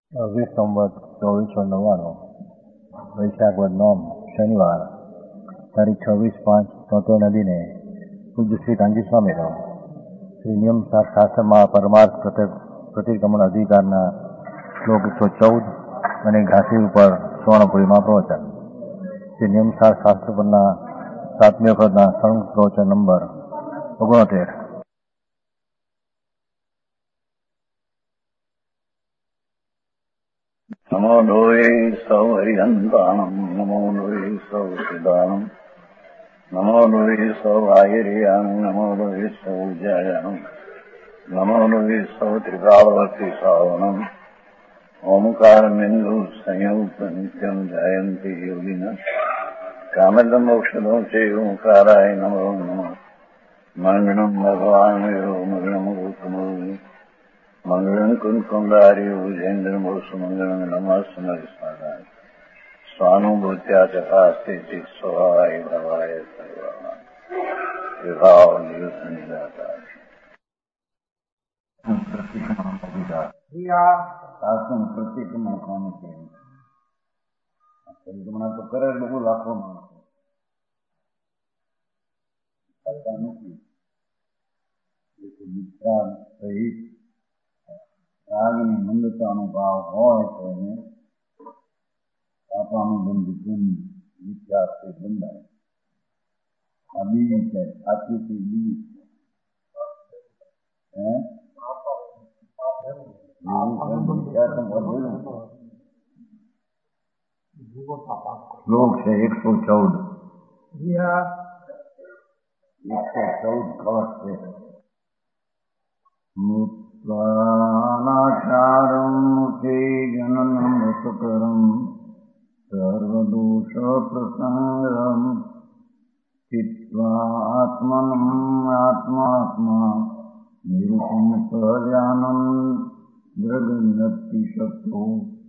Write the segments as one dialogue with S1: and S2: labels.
S1: સંવત 2499 વૈશાખ વદ નોમ શનિવાર તારીખ 26/5/73 નદીને પૂજ્ય શ્રી કાંજી સ્વામીનો શ્રી નિયમ શાસ્ત્રમાં પરમાર્થ પ્રતિક્રમણ અધિકારના શ્લોક 114 અને ઘાસી ઉપર સુવર્ણપુરીમાં પ્રવચન. શ્રી નિયમ શાસ્ત્ર પરના 7મી વખતના સંઘ પ્રવચન નંબર 69.
S2: નમો લોહે સૌ હરિહંતાણમ, નમો લોહે સૌ સિદ્ધાણમ, નમો લોહે સૌ આયર્યાણ, નમો લોહે સૌ જયાણમ, નમો લોહે સૌ ત્રિકાળવતી સાવણમ. ઓમકાર બિંદુ સંયુક્ત નિત્યમ જયંતી યોગિન કામદ મોક્ષદો છે ઓંકારાય નમો નમઃ. મંગળમ ભગવાન મંગળમ ગૌતમો મંગળમ કુંકુંડાર્યો જૈન્દ્રમો સુમંગળમ નમઃ સ્મરાય સ્વાનુભૂત્યા ચકાસ્તે ચિત સ્વભાવાય ભવાય સર્વા વિભાવ નિદાતા પ્રતિક્રમણ કોને કહે? પરિક્રમણા તો કરે બહુ લાખો માણસો કરતા નથી. મિત્રા સહિત રાગની મંદતાનો ભાવ હોય તો એને પાપાનું બંધ કુંડ વિચાર તે બંધાય. આ બીજી છે, આથી બીજી શ્લોક છે 114. 114 કળશ છે. મુક્તાનાચારમ મુખે જનનમ સુકરમ સર્વદોષ પ્રસંગમ ચિત્વા આત્મનમ આત્માત્મા નિરૂપમ સહજાનમ દ્રગનપ્તિ શક્તો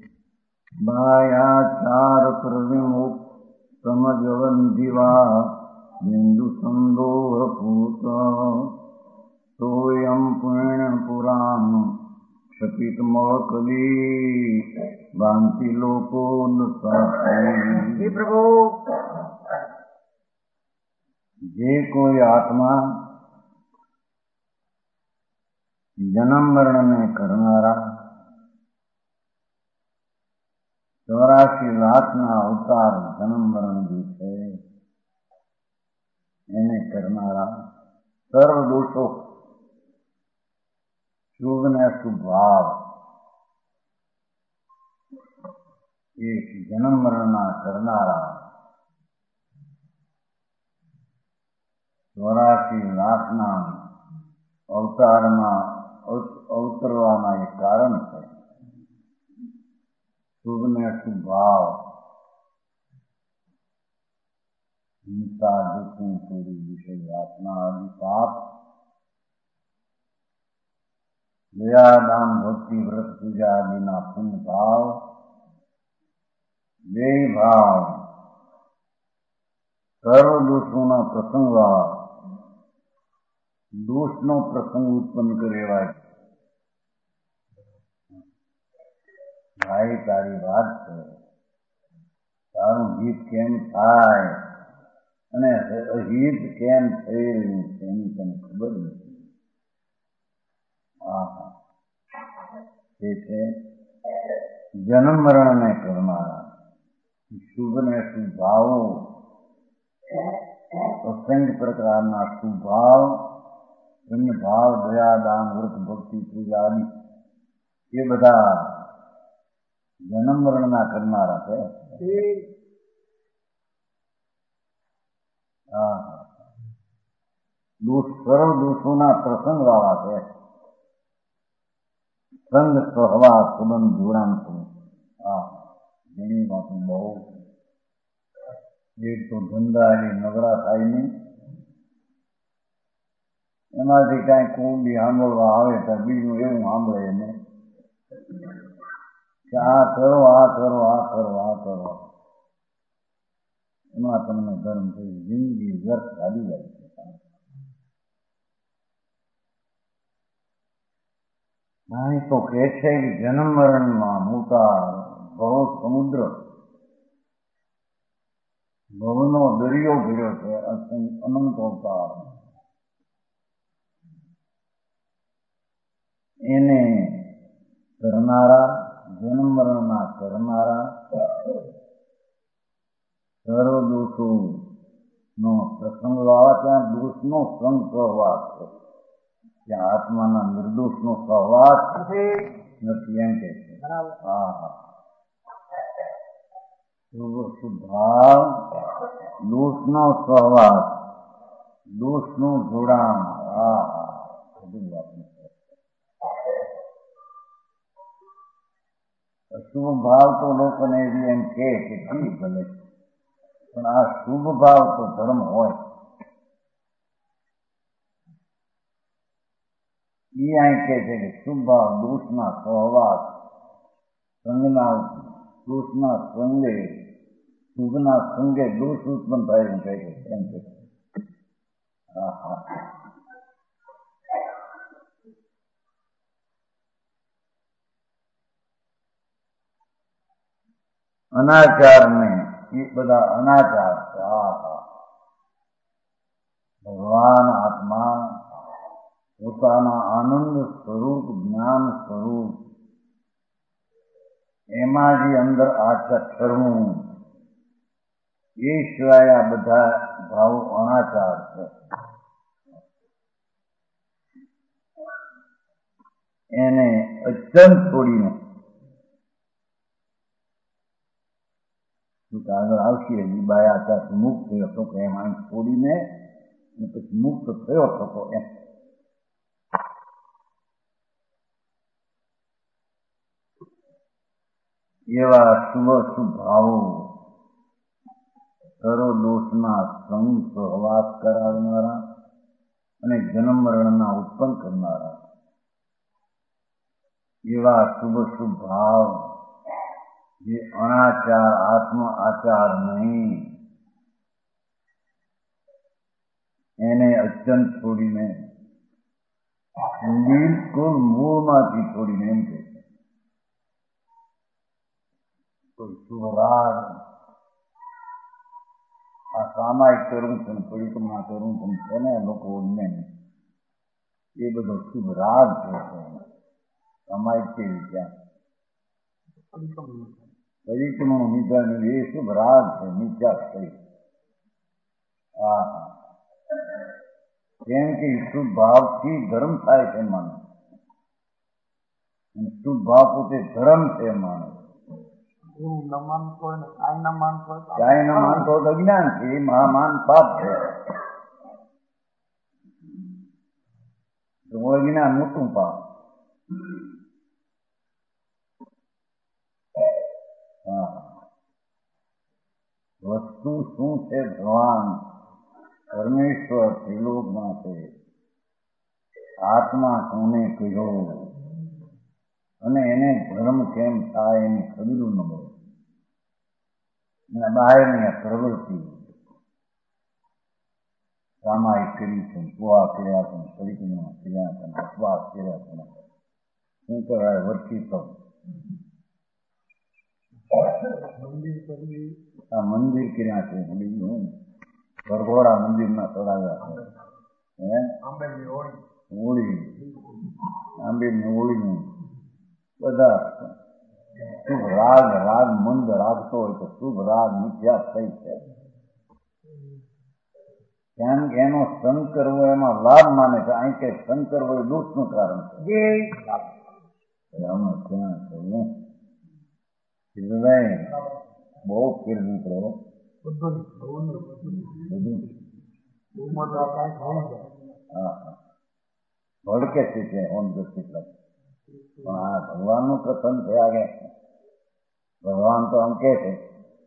S2: બાયાચાર પ્રવિમુખ સમજવનિધિવા બિંદુ સંદોહ પૂત સોયમ પુણ્ય પુરાણ ક્ષપિત મળકલી ભાંતિ લોકો પ્રભુ. જે કોઈ આત્મા જન્મ મરણને કરનારા 84 લાખના અવતાર જન્મ મરણ જે છે એને કરનારા સર્વ દોષો શુભ ને અશુભ ભાવ એ જન્મ મરણના કરનારા 84 લાખના અવતારમાં અવતરવાના એક કારણ છે. શુભ ને અશુભ ભાવ, હિંસા, દુઃખ, ચોરી, વિષય વાસના આદિ પાપ, દયા, દાન, ભક્તિ, વ્રત, પૂજા આદિના પુણ્ય ભાવ, બે ભાવ સર્વ દોષોના પ્રસંગવાળા દોષનો પ્રસંગ ઉત્પન્ન કરે એવા. ભાઈ તારી વાત છે, તારું હિત કેમ થાય અને અહિત કેમ થઈ રહ્યું છે એની તને ખબર નથી. તે છે જન્મ મરણને કરનારા શુભ ને શુભ ભાવો, અસંખ્ય પ્રકારના શુભ ભાવ, પુણ્ય ભાવ, દયા, દાન, વ્રત, ભક્તિ, પૂજા આદિ એ બધા જન્મ મરણના કરનારા છે. સર્વ દોષોના પ્રસંગ વાળા છે. સંગ સહવા સંબંધ જોડાણ છે. ઘણી વાતો બહુ એક તો ધંધા એ નવરા થાય નહીં, એમાંથી કાંઈ કોઈ સાંભળવા આવે તો બીજું એવું સાંભળે એને કે આ કરો આ કરો આ કરો આ કરો, એમાં તમને ધર્મ થઈ જિંદગી વ્યર્થ ચાલી જાય છે. અહીં તો કહે છે કે જન્મ મરણમાં મોટા ભવ સમુદ્ર, ભવનો દરિયો ઘેર્યો છે, અનંત અવતાર. એને કરનારા, જન્મ મરણના કરનારા, સર્વ દોષો નો પ્રસંગ વાવા, ત્યાં દોષનો સંગ સહવાસ છે, ત્યાં આત્માના નિર્દોષનો સહવાસ નથી, એમ કે છે. હા, ભાવ, દોષનો સહવાસ, દોષનું જોડાણ. હા, બધી વાત. અશુભ ભાવ તો લોકોને એવી એમ કે ઠીક ભલે, પણ આ શુભ ભાવ તો ધર્મ હોય. એ અહીં કહે છે કે શુભ ભાવ દોષના સહવાસ, સંગના દોષના સંગે, શુભના સંગે દોષ ઉત્પન્ન થાય એમ કહે છે. એમ કે હા હા. અનાચારને એ બધા અનાચાર છે. હા હા. ભગવાન આત્મા પોતાના આનંદ સ્વરૂપ, જ્ઞાન સ્વરૂપ, એમાં જે અંદર આચા ઠરવું, એ સિવાય આ બધા ભાવો અનાચાર છે. એને અત્યંત છોડીને આગળ આવશે. બાયા ત્યાંથી મુક્ત થયો હતો કે એમાં છોડીને પછી મુક્ત થયો હતો એમ. એવા શુભ શુભ ભાવો, સર્વ દોષના સંગ સહવાસ કરાવનારા અને જન્મ મરણના ઉત્પન્ન કરનારા, એવા શુભ શુભ ભાવ જે અનાચાર, આત્મ આચાર નહીં, એને અત્યંત છોડીને, બિલકુલ મૂળમાંથી છોડીને, એમ કે કોઈ શુભ રાગ, આ સામાયિક કરવું છે, પરિક્રમા કરવું છે ને લોકો એ બધો શુભ રાગ છે. સામાયિક કેવી ત્યાં પરિક્રમા મિત્રનું એ શુભ રાગ છે, મિથ્યા થઈ. હા, કેમ કે શુભ ભાવથી ધર્મ થાય છે માનવ, શુભ ભાવ પોતે ધર્મ છે માનવ. ક્યાંય ન માનતો અજ્ઞાન છે, એ મહામાન પાપ છે. અજ્ઞાન મોટું પાપ. હા, વસ્તુ શું છે? ભગવાન પરમેશ્વર ત્રિલોકમાં છે, આત્મા કોને કહ્યો, અને એને ધર્મ કેમ થાય એની ખબર ન મળે. એના બહારની પ્રવૃત્તિ સામાયિક કરી છે, કુવા કર્યા છે, પરિક્રમા કર્યા છે, અપવાસ કર્યા છે, શું કહેવાય વર્તી તો આ મંદિર કર્યા છે, વરઘોડા મંદિરના ચડાવ્યા છે, હોળી, આંબેડની હોળીનું બધા શુભ રાગ, રાગ મંદ રાખતો હોય તો શુભ રાગ મિથ્યા થઈ છે. કેમ કે એનો સંગ કરવો એમાં લાભ માને છે. અહીં કે સંગ કરવો એ દોષનું કારણ છે. બહુ ફેર નીકળો, ભડકે છે ત્યાં ઓમ કેટલા, પણ આ ભગવાનનું કથન થયા કે ભગવાન તો આમ કે છે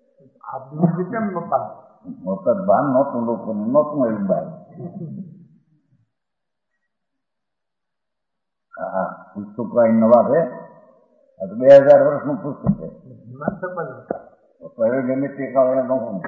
S2: મોત ભાન નહોતું, લોકોને નહોતું એવું ભાન. હા, પુસ્તક નવા છે, 2000 વર્ષનું પુસ્તક છે. ગમે તે કારણે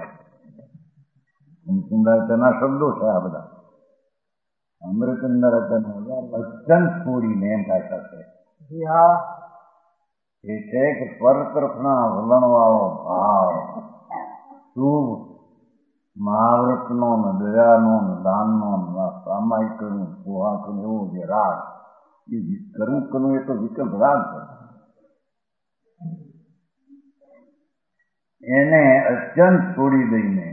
S2: તેના શબ્દો છે આ બધા. અમૃતચંદ્ર અત્યંત છોડીને એમ કાઢતા છે. એ છે કે પર તરફના વલણવાળો ભાવ, શુભ મહાવ્રતનો ને દયાનો ને દાનનો ને સામાયિક કરવું, સુહા કરવું, એવો જે રાગ, એ કરવું એ તો વિકલ્પ રાગ છે. એને અત્યંત છોડી દઈને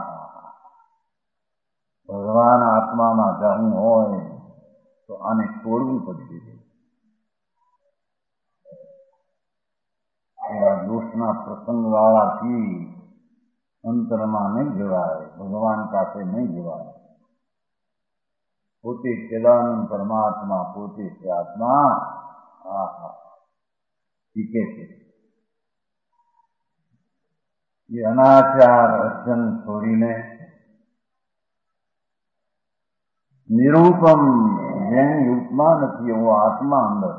S2: ભગવાન આત્મામાં જવું હોય તો આને છોડવું પડશે. એવા દોષના પ્રસંગ વાળાથી અંતરમાં નહીં જવાય, ભગવાન પાસે નહીં જવાય. પોતે સદાનંદ પરમાત્મા, પોતે છે આત્મા. શીખે છે એ અનાચાર અર્ચન છોડીને નિરૂપમ, જેની ઉપમા નથી એવો આત્મા અંદર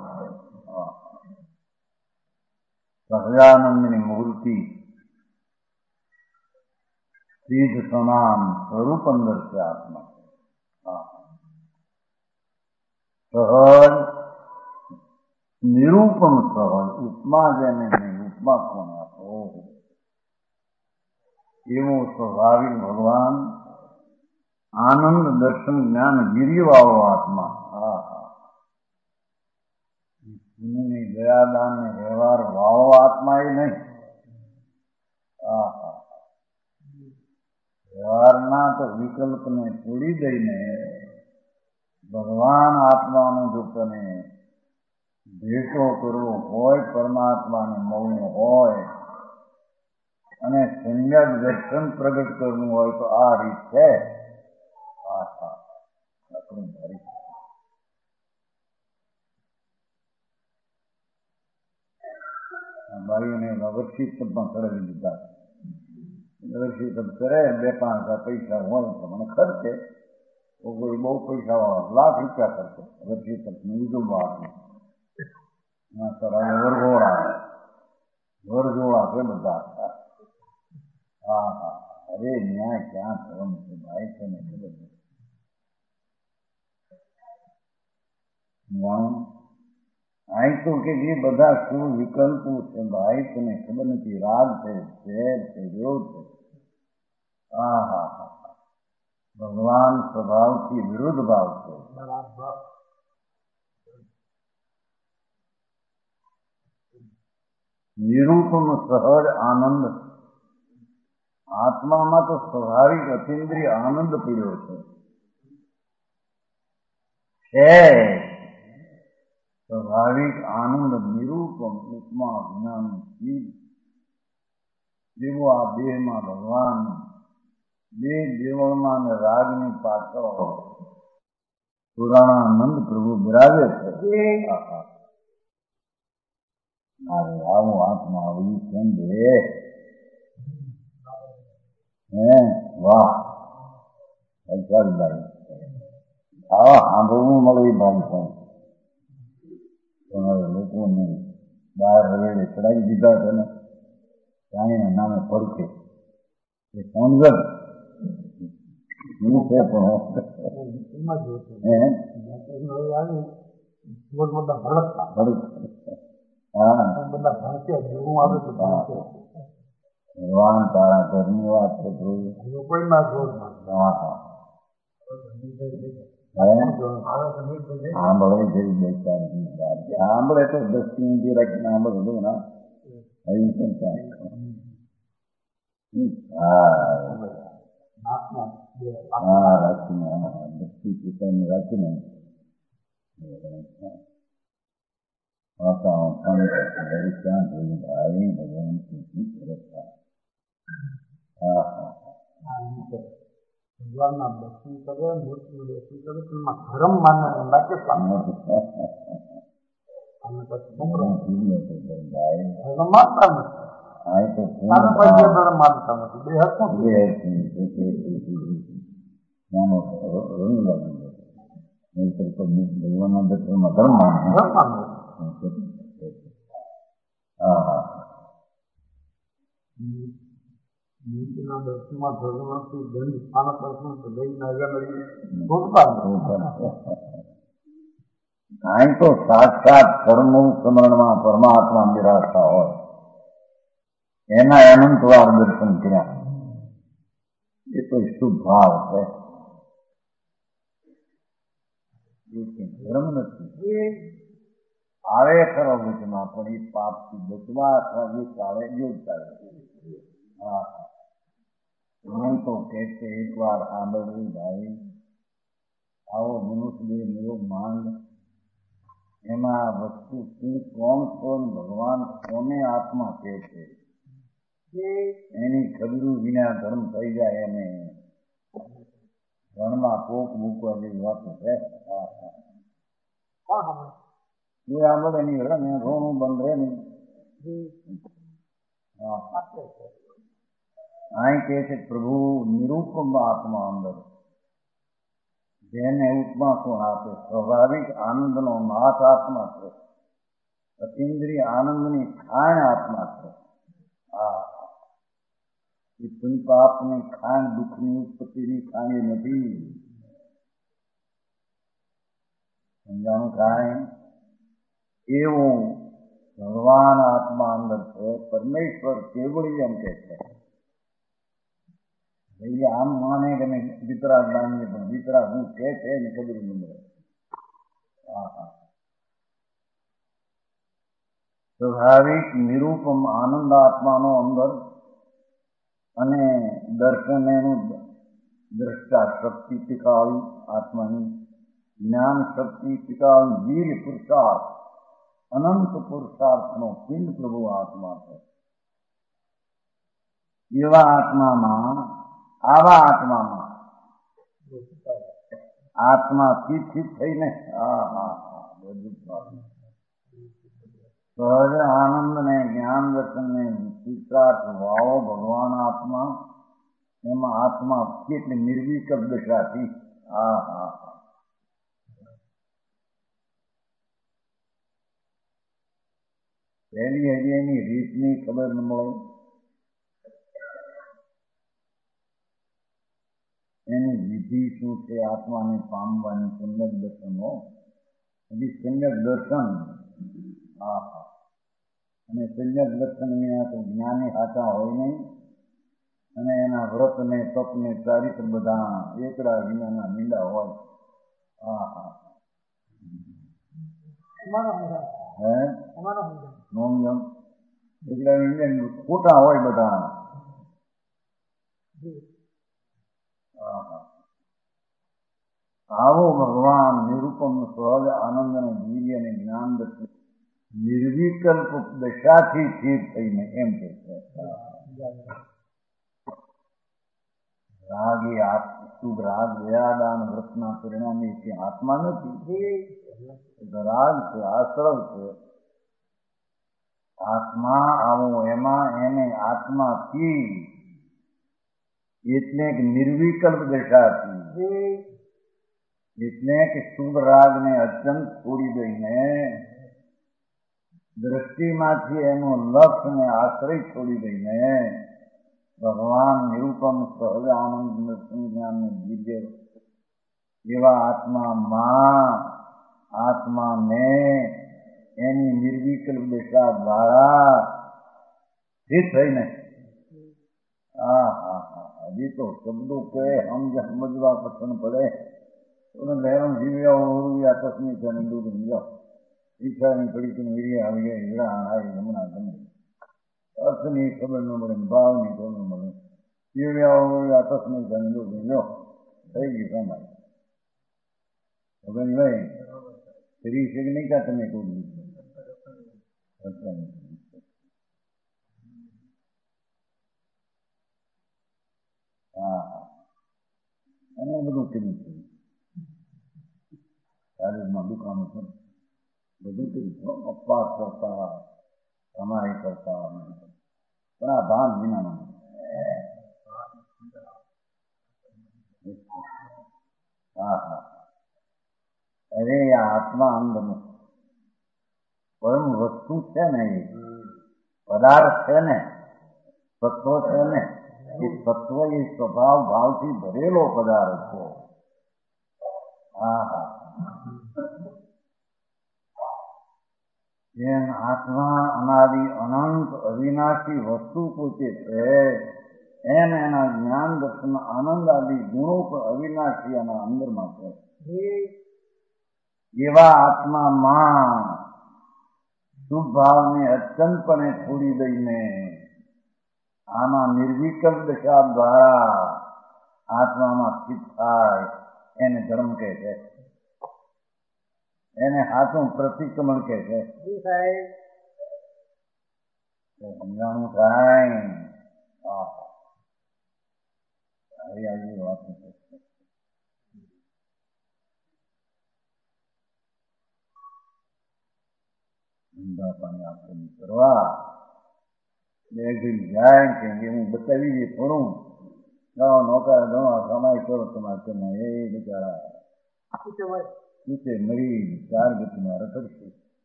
S2: છે. સહજાનંદની મૂર્તિ સિદ્ધ સમાન સ્વરૂપ અંદર છે આત્મા. સહજ નિરૂપમ, સહજ ઉપમા જેને નહીં, ઉપમા કોને આપો એવો સ્વાભાવિક ભગવાન, આનંદ દર્શન જ્ઞાન વીર્યવાળો આત્મા. પુણ્યની દયાદાન ને વ્યવહાર વાળો આત્મા એ નહીં. વ્યવહારના તો વિકલ્પને છોડી દઈને ભગવાન આત્માનો જો તને ભેટો કરવો હોય, પરમાત્માને મળવું હોય અને સમ્યક દર્શન પ્રગટ કરવું હોય તો આ રીત છે. ભાઈઓને નગરશીત પણ ચડાવી દીધા. નગરશીત કરે, 2-5 પૈસા હોય તો મને ખર્ચે, કોઈ બહુ પૈસા વાળા લાખ રૂપિયા ખર્ચે નગરશીત ઉજવવા. વરજોડા છે બધા. અરે ન્યાય ક્યાં ધર્મ છે ભાઈ, તને ખબર નથી. અહીં તો કે જે બધા શું વિકલ્પો છે ભાઈ, તને ખબર નથી. રાગ છે, ઝેર છે, વિરોધ છે. ભગવાન સ્વભાવથી વિરુદ્ધ ભાવ છે. નિરૂપમ સહજ આનંદ, આત્મામાં તો સ્વાભાવિક અતિન્દ્રિય આનંદ પીડ્યો છે. સ્વાભાવિક આનંદ નિરૂપમ, ઉપમા જ્ઞાન જેવો આ દેહમાં ભગવાન બે જીવનમાં રાગની પાછળ પુરાણાનંદ પ્રભુ બિરાજે છે. મારે આવો આત્મા આવ્યું કેમ બે? વાહ ભાઈ, આવા સાંભળવું મળે એ ભાગ છે. તમારા લોકોને બહાર હવેડે ચડાવી દીધા છે ને, જાણીના નામે પડખે એ સમજ છે ભગવાન તારા ઘરની વાત છે. સાંભળે જેવી બેચારી સાંભળે તો 10 મિનિટ રાખીને સાંભળે બધું ના રાખીને ભક્તિ પોતાની રાખીને ક્યાં જોયું ભાઈ ભગવાન
S3: ભગવાનના દર્શન કરે, મૂર્તિનું દર્શન કરે, તેમાં ધર્મ માનવાનું લાગે અને પછી ધર્મ માનતા નથી, ધર્મ માનતા નથી. બે હતું
S2: ભગવાનના દર્શનમાં ધર્મ માનવું.
S3: મૂર્તિના દર્શનમાં ધર્મ નથી, દંડ સ્થાન દર્શન તો દઈ નાગા શોધતા
S2: કાંઈ તો સાક્ષાત કર્મનું સ્મરણમાં પરમાત્મા બિરાજતા હોય એના અનંતવાર દર્શન કર્યા. એ તો શુભ ભાવ છે, ધર્મ નથી. આવે ખરો વચમાં પણ એ પાપથી બચવા અથવા એ ચાલે જો ચાલે. હા, હું તો કે છે એકવાર સાંભળવું ભાઈ, આવો મનુષ્ય દેહ મેળો માંગ, એમાં વસ્તુ તું કોણ કોણ ભગવાન કોને આત્મા કહે છે એની ખબરું વિના ધર્મ થઈ જાય એને ઘરમાં કોક મૂકવા જેવી વાતો છે. એ આગળ એની હડે ને રોણું બંધ રહે ને. અહીં કહે છે પ્રભુ નિરૂપમ આત્મા અંદર, જેને ઉપમા કોણ આપે, સ્વાભાવિક આનંદનો નાથ આત્મા છે, અતિન્દ્રિય આનંદની ખાણ આત્મા છે. એ પુણ્ય પાપની ખાણ દુઃખની ઉત્પત્તિની ખાણી નથી. સમજાણું કાંઈ? એવું ભગવાન આત્મા અંદર છે. પરમેશ્વર કેવળી એમ કે છે. આમ માને કે અમે વિતરાગ માનીએ, પણ વિતરાગ હું કે છે એની ખબર ન મળે. સ્વાભાવિક નિરૂપમ આનંદ આત્માનો અંદર અને દર્શન એનું દ્રષ્ટા શક્તિ ટીકાવી આત્માની, જ્ઞાન શક્તિ ટીકાવી વીર પુરુષાર્થ, અનંત પુરુષાર્થનો પિંડ પ્રભુ આત્મા છે. એવા આત્મામાં, આવા આત્મામાં આત્મા સ્થિત થઈને સહજ આનંદ ને જ્ઞાન દર્શન ને પુરુષાર્થ વાવો ભગવાન આત્મા, એમાં આત્મા કેટલી નિર્વિકલ્પ દશાથી. પહેલી હજી એની રીતની ખબર ન મળે, એની વિધિ શું છે આત્માને પામવાની, સમ્યક દર્શનો. હજી સમ્યક દર્શન, અને સમ્યક દર્શન વિના તો જ્ઞાની સાચા હોય નહીં, અને એના વ્રત ને તપ ને ચારિત્ર બધા એકડા વિનાના મીંડા હોય. એટલે ખોટા હોય બધા. આવો ભગવાન નિરૂપમ સહજ આનંદ અને વીર્ય અને જ્ઞાન દર્શન નિર્વિકલ્પ દશાથી સ્થિર થઈને એમ કે છે. રાગ એ શુભ રાગ દયાદાન વ્રતના પરિણામે તે આત્મા નથી, રાગ છે, આશ્રવ છે. આત્મા આવો એમાં એને આત્માથી એટલે કે નિર્વિકલ્પ દશાથી, એટલે કે શુભ રાગને અત્યંત છોડી દઈને દ્રષ્ટિમાંથી એનું લક્ષ્ય ને આશ્રય છોડી દઈને ભગવાન નિરૂપમ સહજ આનંદ જ્ઞાન દિવ્ય એવા આત્માને એની નિર્વિકલ્પ દશા દ્વારા સ્થિત થઈને હજી તો શબ્દો કે સમજવા પસંદ પડે. લેવન જીવ્યા તસ્મી છે ને દૂધ સમજાવ ઈચ્છાની પડી વીર્ય આવી ગયા હીરા આવી હમણાં ગમે અર્થની ખબર ન મળે, ભાવની ખબર ન મળે. જીવ્યા તસ્મી છે ને દૂધ સમજો થઈ ગયું સમાય. ખબર ભાઈ કરી છે કે નહીં કા તમે કોઈ અને બધું કર્યું છે. શારીરમાં દુકાનો છે બધું કર્યું, અપવાસ કરતા કમાઈ કરતા, પણ આ ભાન વિના. અરે આ આત્મા અંદરનું પરમ વસ્તુ છે ને, એ પદાર્થ છે ને, તત્વ છે ને, એ તત્વ એ સ્વભાવ ભાવથી ભરેલો પદાર્થ છે. જેમ આત્મા અનાદિ અનંત અવિનાશી વસ્તુ પોતે છે, એમ એના જ્ઞાન દર્શન આનંદ આદિ ગુણો પણ અવિનાશી એના અંદરમાં છે. એવા આત્મામાં શુભ ભાવને અત્યંતપણે છોડી દઈને આમાં નિર્વિકલ્પ દશા દ્વારા આત્મામાં સ્થિત થાય એને ધર્મ કહે છે. એને હાથું પ્રતિક્રમણ કહે છે. સમજાણું થાય. આવી વાત ધંધા પાણી આપણે કરવા બે ઘડી જાય કે હું બતાવી દે થોડું નોકર ઘણો કમાઈ કરો તમારે તમે એ બિચારા પૂછે મળી 4 ગતિમાં રખડશે.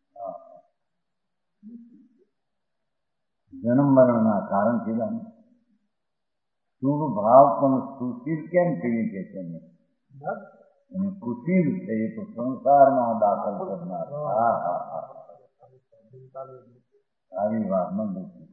S2: જન્મ મરણના કારણ કીધા શુભ ભાવ પણ સુશીલ કેમ કહીએ કે છે અને કુશીલ છે એ તો સંસારમાં દાખલ કરનાર. આવી વાત ન બોલતી.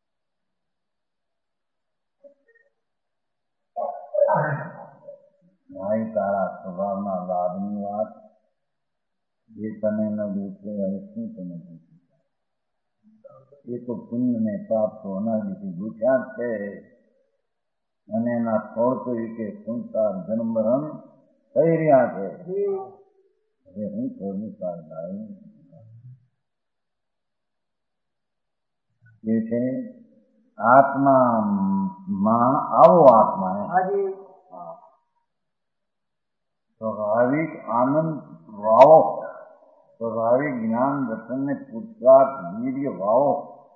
S2: ભાઈ તારા સ્વભાવના લાભની વાત જે તને ન દુખે હવે શું તમે પૂછ્યું? એ તો પુણ્ય ને પાપ તો અનાદિથી ભૂખ્યા છે અને એના ફળ તો એ કે સંસાર જન્મ મરણ થઈ રહ્યા છે. હવે હું કરવું ભાઈ એ છે આત્મામાં આવો આત્મા સ્વાભાવિક આનંદ વાવો, સ્વાભાવિક જ્ઞાન દર્શન ને પુરુષાર્થ વીર્ય વાવો.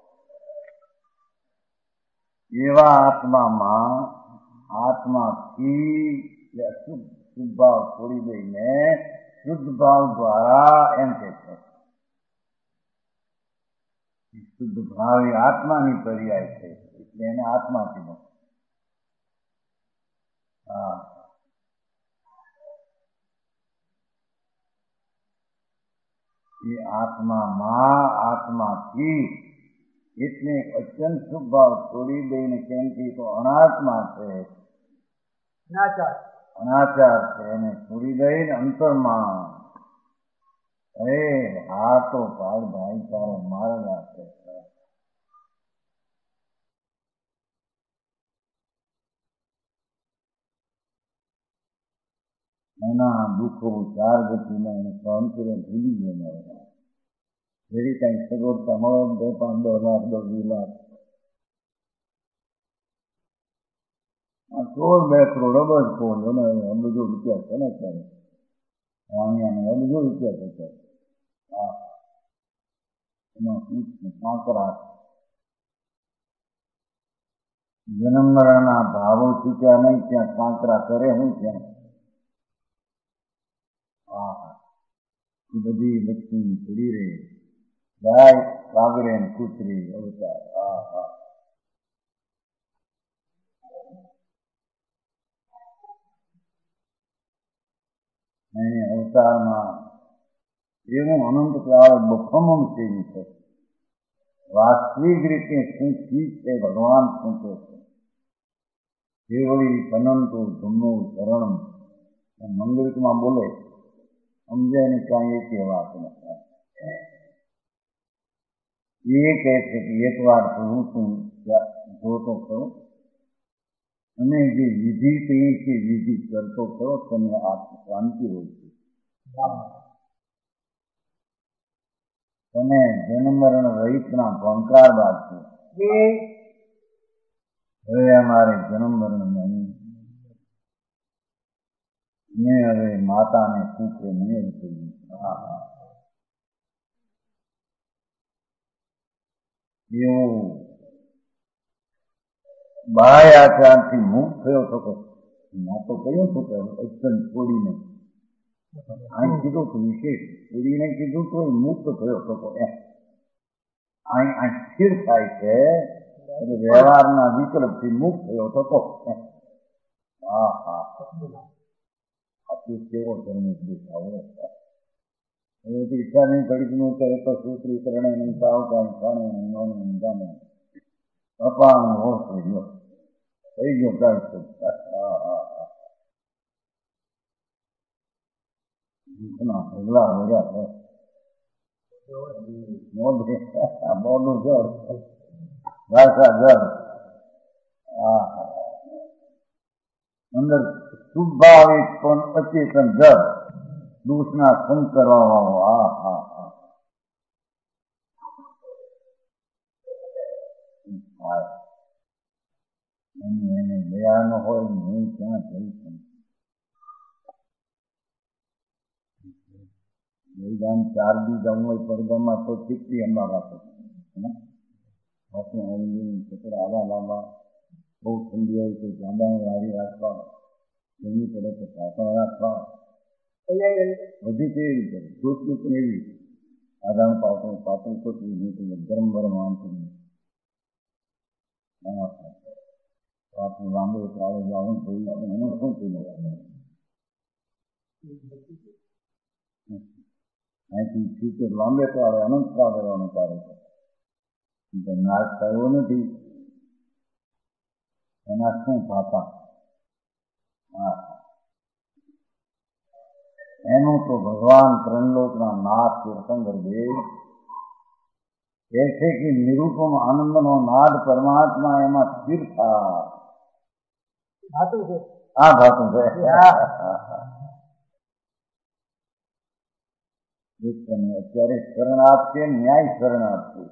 S2: એવા આત્મામાં આત્માથી અશુદ્ધ શુદ્ધ ભાવ છોડી દઈને શુદ્ધ ભાવ દ્વારા એમ કે છે શુદ્ધ ભાવ એ આત્માની પર્યાય છે એટલે એને આત્મા કીધો. એ આત્મામાં આત્માથી એટલે અત્યંત શુભ ભાવ છોડી દઈને કેમ કે તો અનાત્મા છે, અનાચાર છે એને છોડી દઈને અંતરમાં હા તો ભાઈ તારો માર્ગ આપે એના દુઃખો 4 ગતિમાં એને સહન કરે ભૂલી ગયો. જેવી કઈ સગવડતા મળે 2-5 લાખ 10 લાખ કરોડ 2 કરોડ અબજ કરોડ અને બધો રૂપિયા છે ને અત્યારે અહીંયા બધો રૂપિયા છે. એમાં કાંકરા જન્મ મરણના ભાવો છૂટ્યા નહીં ત્યાં કાંકરા કરે હું ત્યાં એ બધી લક્ષ્મી પડી રહી ગાય કાગડે કૂતરી અવતાર. અવતારમાં એવું અનંત કાળ બફમમ તેવી છે. વાસ્તવિક રીતે શું ચીજ છે ભગવાન શું કહે છે કેવળી અનંતો ધમ્મો શરણ મંગળમાં બોલે સમજે ને કાંઈ એક વાત નથી. એ કહે છે કે એક વાર હું જોતો ખરો અને જે વિધિ કહી કે વિધિ કરતો ખરો તમને શાંતિ હોય છે. તમે જન્મ મરણ રહિતના ભંકાર બાદ છે. હવે અમારે જન્મ મરણ નહીં ને હવે માતાને સૂત્રે નહીં થઈ. એવું બાહ્ય આચારથી મુક્ત થયો હતો. ના તો કહ્યું હતું કે અત્યંત છોડીને અહીં કીધું તો વિશેષ છોડીને કીધું તો મુક્ત થયો હતો. અહીં સ્થિર થાય છે એટલે વ્યવહારના વિકલ્પથી મુક્ત થયો હતો. કેવો ધર્મ દેખાવો ઈચ્છાની ઘડીકનું કરે તો સૂત્રી કરણે નહીં સાવ કાંઈ ખાણે નહીં જાણે અપાંગ હોશ થઈ ગયો કાંઈ ભગલા ભર્યા છે મોઢું જળ ભાષા જળ અંદર સ્વાભાવિક પણ અચેતન જળ દુષ્ના સંગ કરવા વાળો એને દયા ન હોય હું ક્યાં જઈ છું ગામ 4 દી જવું હોય પડદામાં તો ચીકતી અંબાવા કપડા આવા લાવવા બહુ ઠંડી હોય તો જાંબાને વારી રાખવા જમી પડે તો પાપણ રાખવા બધી કેવી રીતે દોસ્તી પણ એવી આદાન પાપણ કોચવી નહીં ગરમ ગરમ આમતું આપણું લાંબો ચાલે જવાનું જોયું એનું શું થઈ અહીંથી ફ્યુચર લાંબે ચાલે અનંત કાળ રહેવાનું કાર્ય છે નાશ થયો નથી એના શું પાપા એનું તો ભગવાન ત્રણલોકના નાથ તીર્થંકર દેવ કહે છે કે નિરૂપમ આનંદનો નાદ પરમાત્મા એમાં સ્થિર થાય આ ભાતું છે અત્યારે શરણાર્થ છે ન્યાય શરણાર્થ છે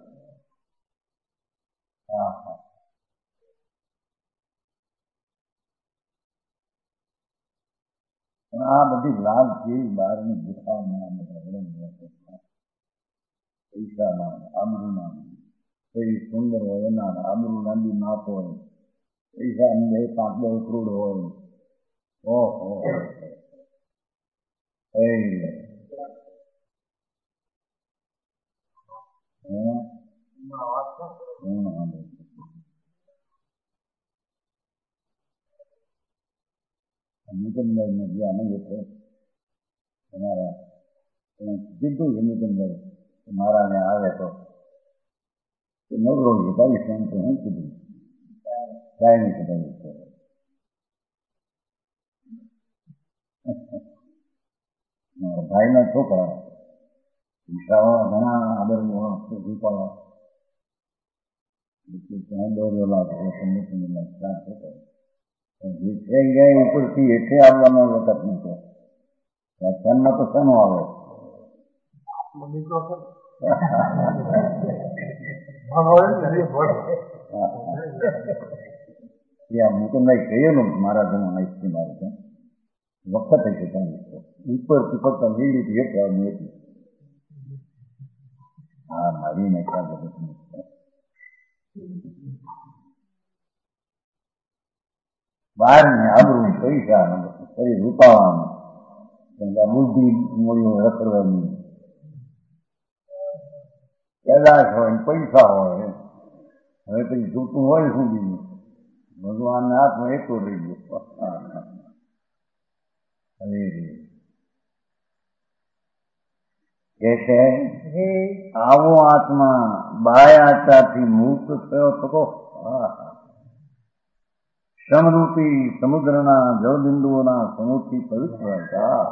S2: પણ આ બધી લાભ જેવી બહારની ગુફામાં પૈસામાં આબરૂમાં એવી સુંદર હોય એના આબરૂ લાંબી નાપ હોય પૈસાની 5-10 કરોડ હોય ઓહો નિતનભાઈને ગયા નહીં એટલે તમારા કીધું છે નિતનભાઈ મારા ત્યાં આવે તો નવરો ભાઈ શું છે હું કીધું કાંઈ નહીં કદાચ ભાઈના છોકરા પૈસાવાળા ઘણા આદર રૂપાળા ત્યાં દોરેલા ઉપરથી હેઠે આવવાનો વખત નથી વ્યાખ્યાનમાં તો શાનું આવે મુકુંદભાઈ કહેલું મારા ઘરમાં આઈસથી મારે ત્યાં વખત છે ત્યાં ઉપરથી ફક્ત લીલીથી હેઠે આવવાની હતી હા મારી નાખ્યા જગતની બહાર ને આબરું પૈસા શરીર રૂપાવાનું બુદ્ધિ મૂળીઓ રખડવાની કૈલાશ હોય પૈસા હોય હવે પછી છૂટું હોય શું બીજું ભગવાનના હાથમાં એકલો રહી ગયો કે છે આવો આત્મા બાયાચાથી મુક્ત થયો થતો સમરૂપી સમુદ્રના જળબિંદુઓના સમૂહથી પવિત્ર હતા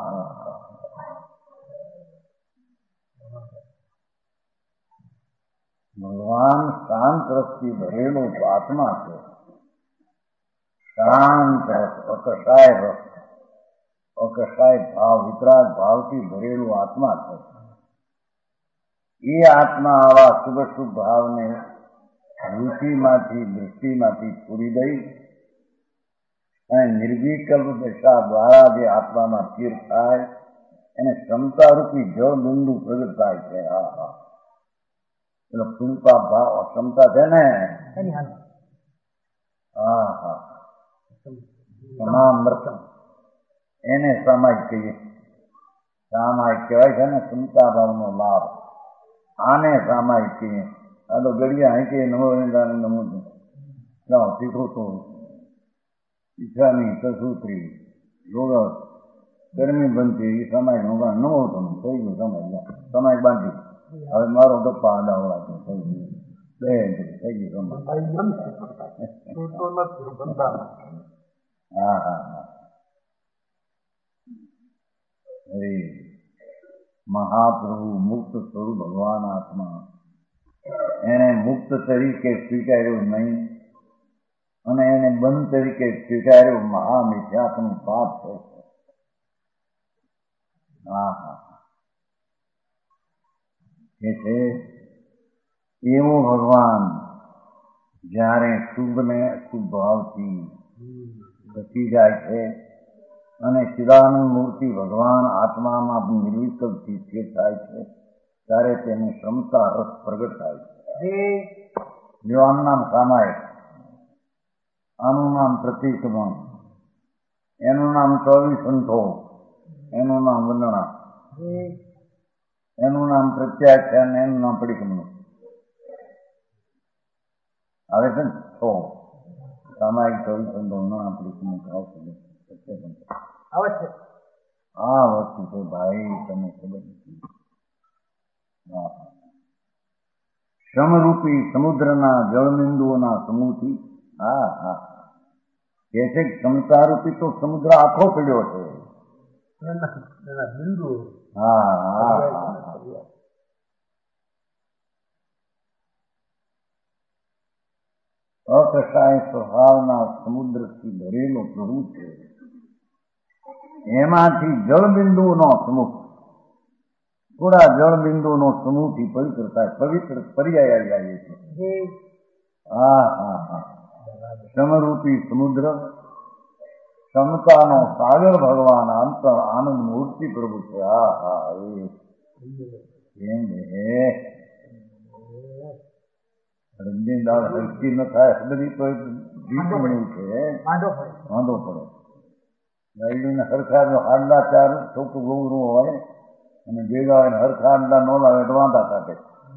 S2: ભગવાન શાંત રસથી ભરેલો આત્મા છે શાંત રસ અકસાય રસ અકસાય ભાવ વિતરાગ ભાવથી ભરેલું આત્મા છે એ આત્મા આવા શુભ શુભ ભાવને રુચિમાંથી દૃષ્ટિમાંથી પૂરી દઈ અને નિર્વિકલ્પ દશા દ્વારા જે આત્મામાં સ્થિર થાય એને ક્ષમતારૂપી જળ બિંદુ પ્રગટ થાય છે પેલો ક્ષમતા ભાવ ક્ષમતા છે ને તમામ એને સામાયિક કહીએ સામાયિક કહેવાય છે ને ક્ષમતા ભાવનો લાભ આને સામાયિક કહીએ આ તો ગળિયા અહીં નમો નમો તીખું તો ઈચ્છાની કસૂત્રી લોગસ ગરમી બંધ થઈ એ સમય ન હોતો થઈ ગયું સમય બાંધી હવે મારો ગપ્પા આડા થઈ ગયું બે થઈ ગયું સમય હા હા હા અરે મહાપ્રભુ મુક્ત સ્વરૂપ ભગવાન આત્મા એને મુક્ત તરીકે સ્વીકાર્યું નહીં અને એને બંધ તરીકે સ્વીકાર્યું મહામિથ્યાત્વનું પાપ છે. હા હા એ છે એવો ભગવાન જ્યારે શુભને અશુભ ભાવથી ઘટી જાય છે અને ચિદાનંદ મૂર્તિ ભગવાન આત્મામાં નિર્વિકલ્પથી સ્થિર થાય છે ત્યારે તેની ક્ષમતા રસ પ્રગટ થાય છે. જો આનું નામ સામાયિક, આનું નામ પ્રતિક્રમણ, એનું નામ 24 સંઠો, એનું નામ વંદના, એનું નામ પ્રત્યાખ્યાન, એનું નામ પરિક્રમણ આવે છે ને. તો સામાયિક 24 સંઠો વંદના પરિક્રમણ આવશે. આ વસ્તુ તો ભાઈ તમને ખબર નથી. શ્રમરૂપી સમુદ્રના જળબિંદુઓના સમૂહથી હા હા કે છે ક્ષમતારૂપી તો સમુદ્ર આખો પડ્યો છે. હા હા અકસાય સ્વભાવના સમુદ્રથી ભરેલો પ્રભુ છે. એમાંથી જળબિંદુઓનો સમૂહ, થોડા જળબિંદુઓનો સમૂહથી પવિત્ર થાય, પવિત્ર પર્યાય આવી જાય છે. હા હા હા શ્રમરૂપી સમુદ્ર, ક્ષમતાનો સાગર ભગવાન અંતર આનંદ મૂર્તિ પ્રભુ છે. હા હા રજનીદાળ હલકી ન થાય બધી તો જીતવું છે, વાંધો પડે. ગાયડીને હરખા હાડલા 4 છોકરું ગૌરું હોય અને ભેગા હોય હરખા હાડલા ન લાવે તો વાંધા કાઢે.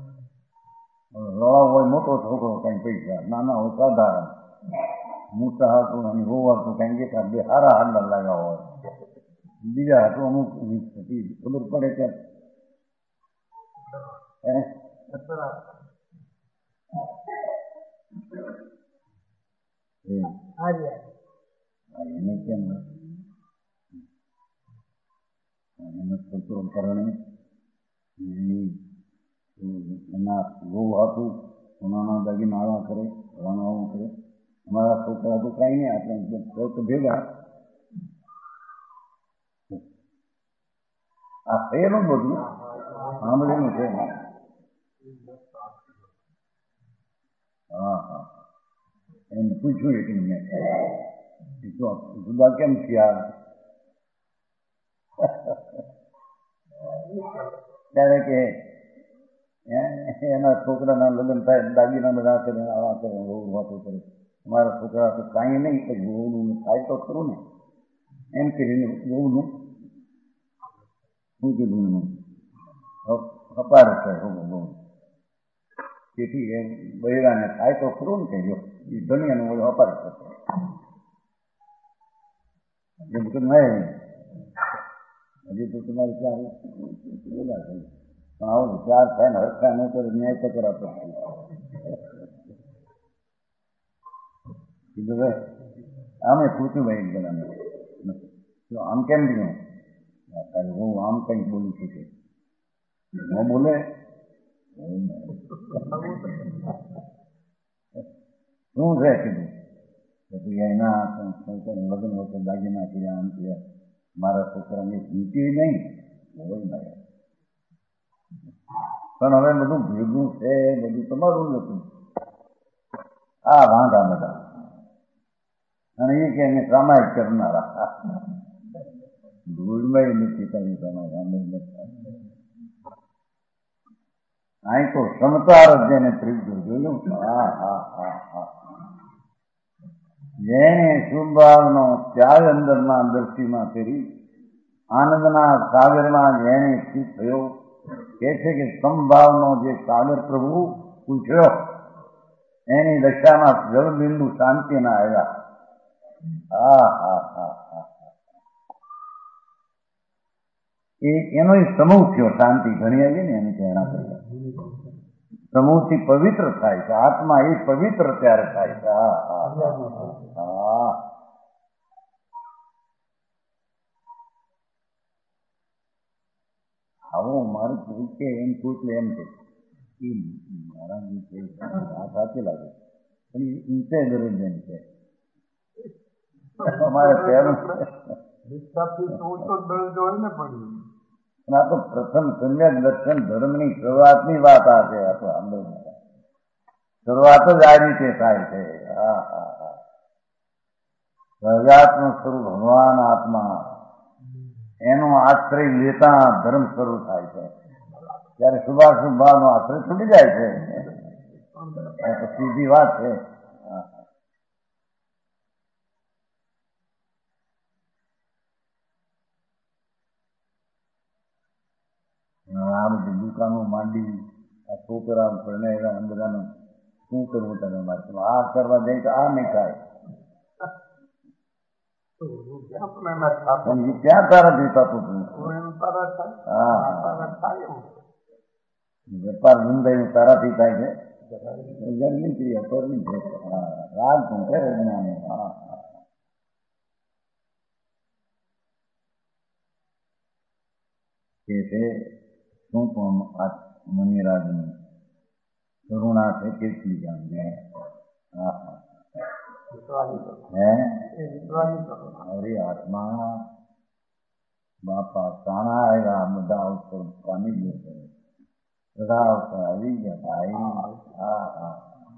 S2: રવા હોય મોટો છોકરો કઈ પૈસા, નાના હોય સાધારણ, મોટા હાથું અને હોવાતું કઈ એકાદ બે સારા હાડલા લાગ્યા હોય, બીજા હાથું અમુક ખબર પડે કે એને કેમ એને કંટ્રોલ કરવાની એના બહુ હતું નાના દાગીને આવા કરે, આવા કરે. અમારા છોકરા તો કાંઈ નહીં, આપણે તો ભેગા આ થયેલું બધું સાંભળેલું છે. હા હા એને પૂછ્યું એટલે મેં જુદા કેમ થયા ત્યારે કે એના છોકરાના લગ્ન થાય, દાગીના બધા કરે, આવા કરે, બહુ વાતો કરે. મારા છોકરા તો કાંઈ નહીં, બહુનું થાય તો ખરું ને એમ કરીને બહુનું શું કીધું અપાર છે બહુ. તેથી એ બૈરાને થાય તો ખરું ને કે જો એ ધનિયાનું બધું અપાર થશે એમ તો નહીં. હજી તો તમારે 4 બોલા છે પણ આવું 4 થાય ને હરખા ન કરે ન્યાય તો કરા પડશે. કીધું ભાઈ આમે પૂછ્યું ભાઈ બધાને આમ કેમ કીધું, હું આમ કંઈક બોલું છું કે ન બોલે શું છે કીધું. પછી એના લગ્ન વખતે દાગીના કર્યા, આમ કર્યા, મારા છોકરાને જીતી નહીં પણ હવે બધું ભેગું છે, બધું તમારું નથી. આ વાંધા બધા અને એ કે એને સામાયિક કરનારા ધૂળમાં નથી કરી તમારા અહીં તો ક્ષમતા જ જેને ત્રીજું જોયું. હા હા હા હા જેને શુભ ભાવનો ત્યાગ અંદરના દ્રષ્ટિમાં કરી આનંદના સાગરમાં જેને સ્થિત થયો, કે છે કે સમભાવનો જે સાગર પ્રભુ પૂછ્યો એની દશામાં જળબિંદુ શાંતિના આવ્યા. હા હા હા હા એનો સમૂહ થયો. શાંતિ ઘણી આવી ને એની પ્રેરણા કરી. સમૂહથી પવિત્ર થાય છે આત્મા. એ પવિત્ર ત્યારે થાય છે. હા હા હા. આવો મારું પૂછે એમ પૂછલે એમ છે કે મારા જે છે આ સાચી લાગે પણ ઊંચે ગરજ એમ છે અમારે પહેલું આ તો પ્રથમ સમ્યક દર્શન ધર્મની શરૂઆતની વાત આ છે. આ તો શરૂઆત જ આ રીતે થાય છે. હા હા હા. સહજાત્મ સ્વરૂપ ભગવાન આત્મા એનો આશ્રય લેતા ધર્મ શરૂ થાય છે. ત્યારે શુભાશુભ ભાવનો આશ્રય છૂટી જાય છે. એ તો સીધી વાત છે. આ બધી દુકાનો માંડી, આ છોકરા પરણેલા બધાનું શું કરવું તમે મારે? આ કરવા જાય તો આ નહીં થાય. ક્યાં તારાથી થતું હતું? હા, વેપાર ધંધા તારાથી થાય છે. જન્મી ક્રિયા કરવી છે. હા, રાગ શું છે જ્ઞાની. હા કે છે શું પણ આ મુનિરાજની કરુણા છે કેટલી જાણને. હા હા. અરે આત્મા બાપા તાણા આવ્યા બધા અવસર પામી ગયો છે. બધા અવસર આવી ગયા ભાઈ. હા હા.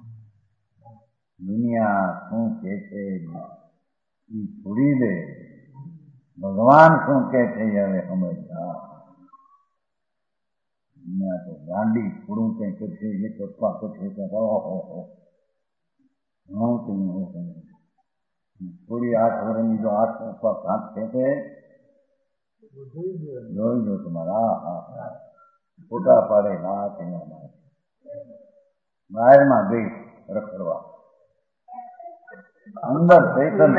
S2: દુનિયા શું કે છે એ છોડી દે. ભગવાન શું કે છે હવે સમજ. હા. દુનિયા તો ગાંડી થોડું કંઈ કરશે એ પપ્પા કરશે કે થોડી 8 વર્ષની જો 8 ઉપર 7 છે જોઈ લો તમારા. હા હા. ફોટા પાડે હાથ એના બહારમાં ગઈ રખડવા અંદર ચૈતન.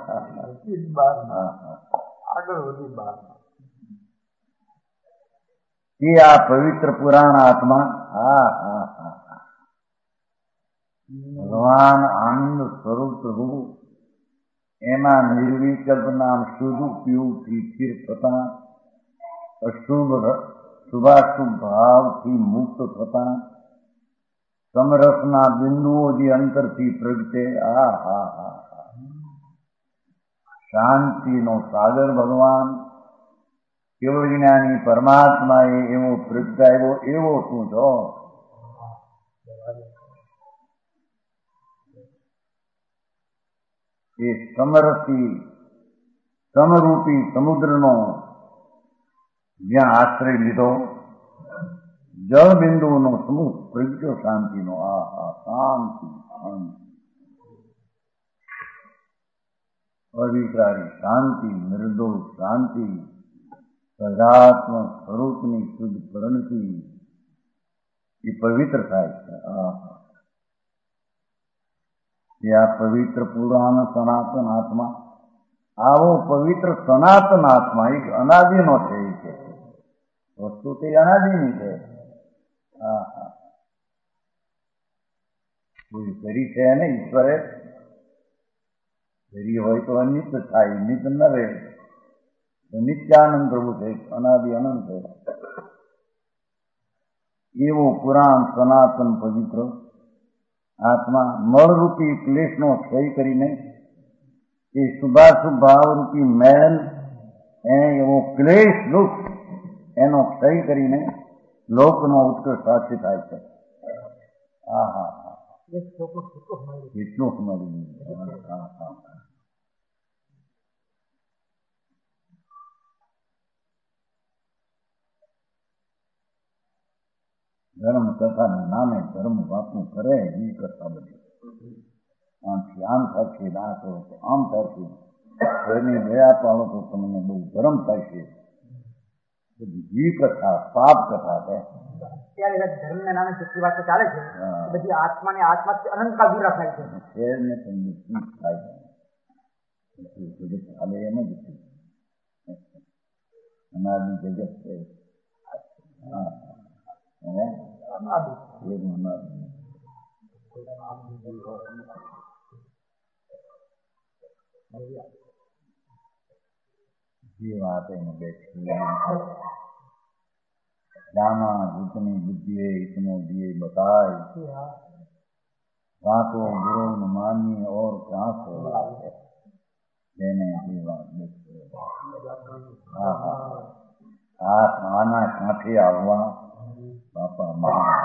S2: એ આ પવિત્ર પુરાણ આત્મા. હા હા હા. ભગવાન આનંદ સ્વરૂપ પ્રભુ એમાં નિર્વિકલ્પ નામ શુદ્ધ ઉપયોગથી સ્થિર થતા શુભાશુભ ભાવથી મુક્ત થતા સમરસના બિંદુઓ જે અંતરથી પ્રગટે. આ હા હા હા. શાંતિનો સાગર ભગવાન કેવળ જ્ઞાની પરમાત્માએ એવો પ્રગટાવ્યો. એવો શું છો એ સમરૂપી સમુદ્રનો જ્યાં આશ્રય લીધો જળ બિંદુનો સમૂહ પ્રગટ્યો શાંતિનો. આ આ શાંતિ શાંતિ અધિકારી શાંતિ નિર્દોષ શાંતિ સજાત્મ સ્વરૂપની શુદ્ધ પરણથી એ પવિત્ર થાય છે. એ આ પવિત્ર પુરાણ સનાતન આત્મા આવો પવિત્ર સનાતન આત્મા એક અનાદિનો છે. એ કે વસ્તુ તે અનાદિની છે. હા હા. કોઈ કરી છે ને ઈશ્વરે કરી હોય તો અનિત થાય. નિત ન રહે તો નિત્યાનંદ પ્રભુ છે. અનાદિ અનંત છે. એવો પુરાણ સનાતન પવિત્ર આત્મા મળરૂપી ક્લેશનો ક્ષય કરીને એ શુભાશુભ ભાવરૂપી મેલ એવો ક્લેશ દુઃખ એનો ક્ષય કરીને લોકનો ઉત્કર્ષ સાચી થાય છે. હા હા હા. એટલું સમજ. હા હા. ધર્મ કથાના નામે ધર્મ વાતું કરે એ કથા બધી આમથી આમ થશે ના કરો તો આમ થશે. ઘરની દયા પાડો તો તમને બહુ ધર્મ થાય છે. બધી કથા પાપ કથા છે.
S3: ધર્મના નામે જેટલી વાતો ચાલે છે બધી આત્માને આત્માથી અનંતકાળ દૂર રખાય છે.
S2: શેરને તમને શું થાય છે ચાલે એમ જ અનાદિ જગત છે. જે વાત એને બેઠી जाना जितनी बुद्धि है इतनो दिए बताए रातो गुरु न मानिए और कहाँ से देने की बात आना कांठे આવવા બાપા મા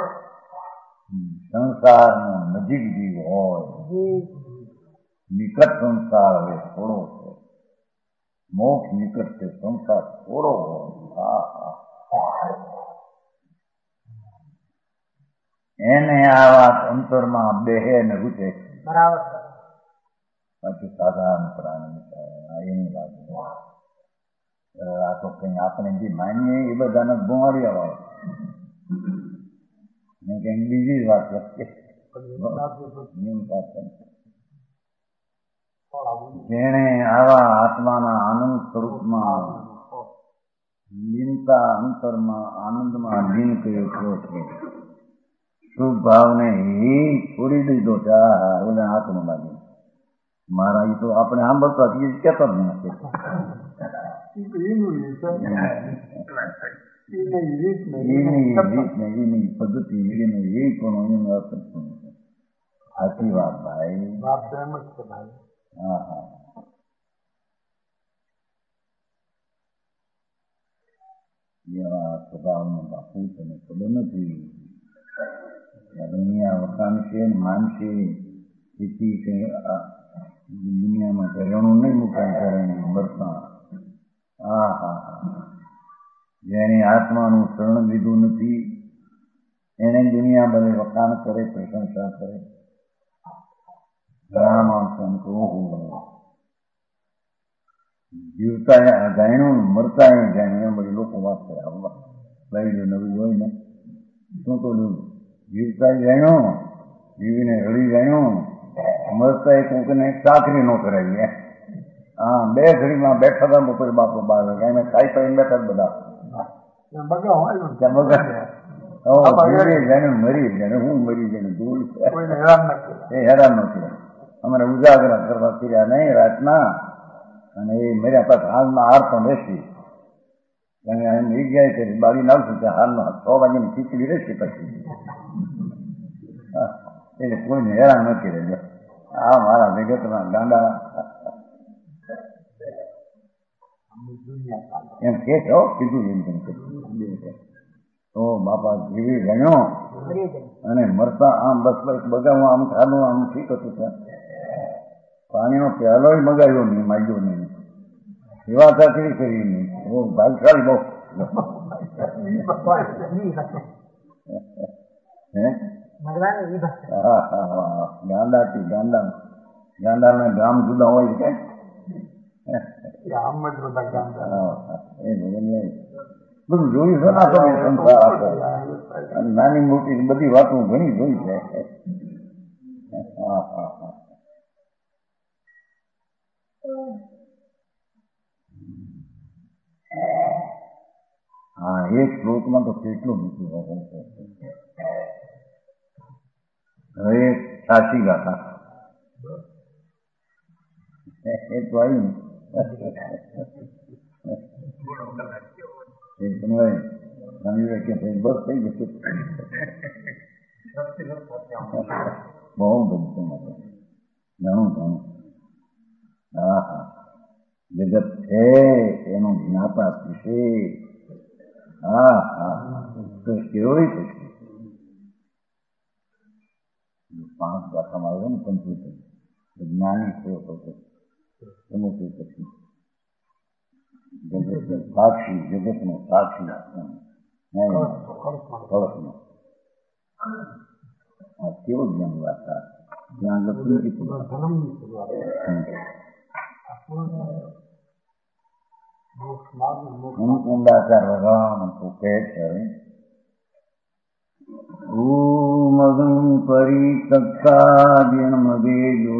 S2: સંસારનો નજીક જીવ હોય નિકટ સંસાર હવે થોડો છે મોક્ષ નિકટ છે સંસાર થોડો હોય એને આ વાત અંતરમાં બેહે ને રૂચે બરાબર બાકી સાધારણ પ્રાણી એની વાત આ તો કઈ આપણે જે માનીએ એ બધાને ગુમાડ્યા વાળો ને કઈક બીજી વાત લખે જેણે આવા આત્માના આનંદ સ્વરૂપમાં લીનતા અંતરમાં આનંદમાં લીન કર્યો છે શુભ ભાવને એ છોડી દીધો છે એને હાથમાં લાગે મારા એ તો આપણે સાંભળતા કહેતો જ નથી એની પદ્ધતિ એનું એ પણ એનું અર્થ સાચી વાત ભાઈ હા હા એવા સ્વભાવનો બાપુ તને ખબર નથી દુનિયા વખાણશે માનશે તેથી કઈ દુનિયામાં ઘરેણું નહીં મુકાય ઘરેણું બરતા હા હા જેને આત્માનું શરણ લીધું નથી એને દુનિયા બધે વખાણ કરે પ્રશંસા કરે ઘણા માણસો જીવતા જાણ્યું મરતા જાણ્યું એમ બધી લોકો વાત કરે આવવા લઈ લો નવી હોય ને શું તો જીવતા જાણ્યું જીવીને રડી જાણ્યું મરતા એક કોકને ચાકરી ન કરાવી હા બે ઘડીમાં બેઠા હતા બપોરે બાપો બાર વાગે એને ખાઈ કરીને બેઠા બધા મરી જાણે હું મરી જાણે દૂર એ હેરાન નથી અમારે ઉજાગરા કરવા કર્યા નહીં રાતના અને એ મર્યા પાછા હાલમાં હાર પણ રહેશે જગ્યાએ કરી બાળી નાખશું ત્યાં હાલમાં 6 વાગ્યાની ખીચડી રહેશે પછી એટલે કોઈને હેરાન નથી રહેજો આ મારા જગતના ગાંડા એમ કે છો કીધું એમ તો બાપા જીવી ગણ્યો અને મરતા આમ બસ બસ બગાવું આમ ખાધું આમ ઠીક હતું ત્યાં પાણીનો પ્યાલો મગાવ્યો નહીં માગ્યો નહીં એવા ચાકરી કરી નહીં બહુ ભાગશાળી બહુ ગાંડાથી ગાંડાના ગામ જુદા હોય છે બધું જોયું છે ના તમે સંસાર નાની મોટી બધી વાતો ઘણી જોઈ છે હા એક શ્લોકમાં તો કેટલું મૂક્યું હવે સાચી ગાતા એ તો આવ્યું બસ થઈ જશે બહુ બધું ઘણું ઘણું હા હા જગત છે એનું જ્ઞાતા થશે હા હા તો કેવડી થશે 5 ગાથામાં આવ્યો ને કમ્પ્યુટર જ્ઞાની થયો હતો એનું કઈ પછી જગત સાક્ષી જગતનો સાક્ષી કળશનો કેવું જ્ઞાન વાર્તા જ્ઞાન કુંડાચાર ભગવાન કહે છે મગન પરિતક્ષા જન્મ દેજો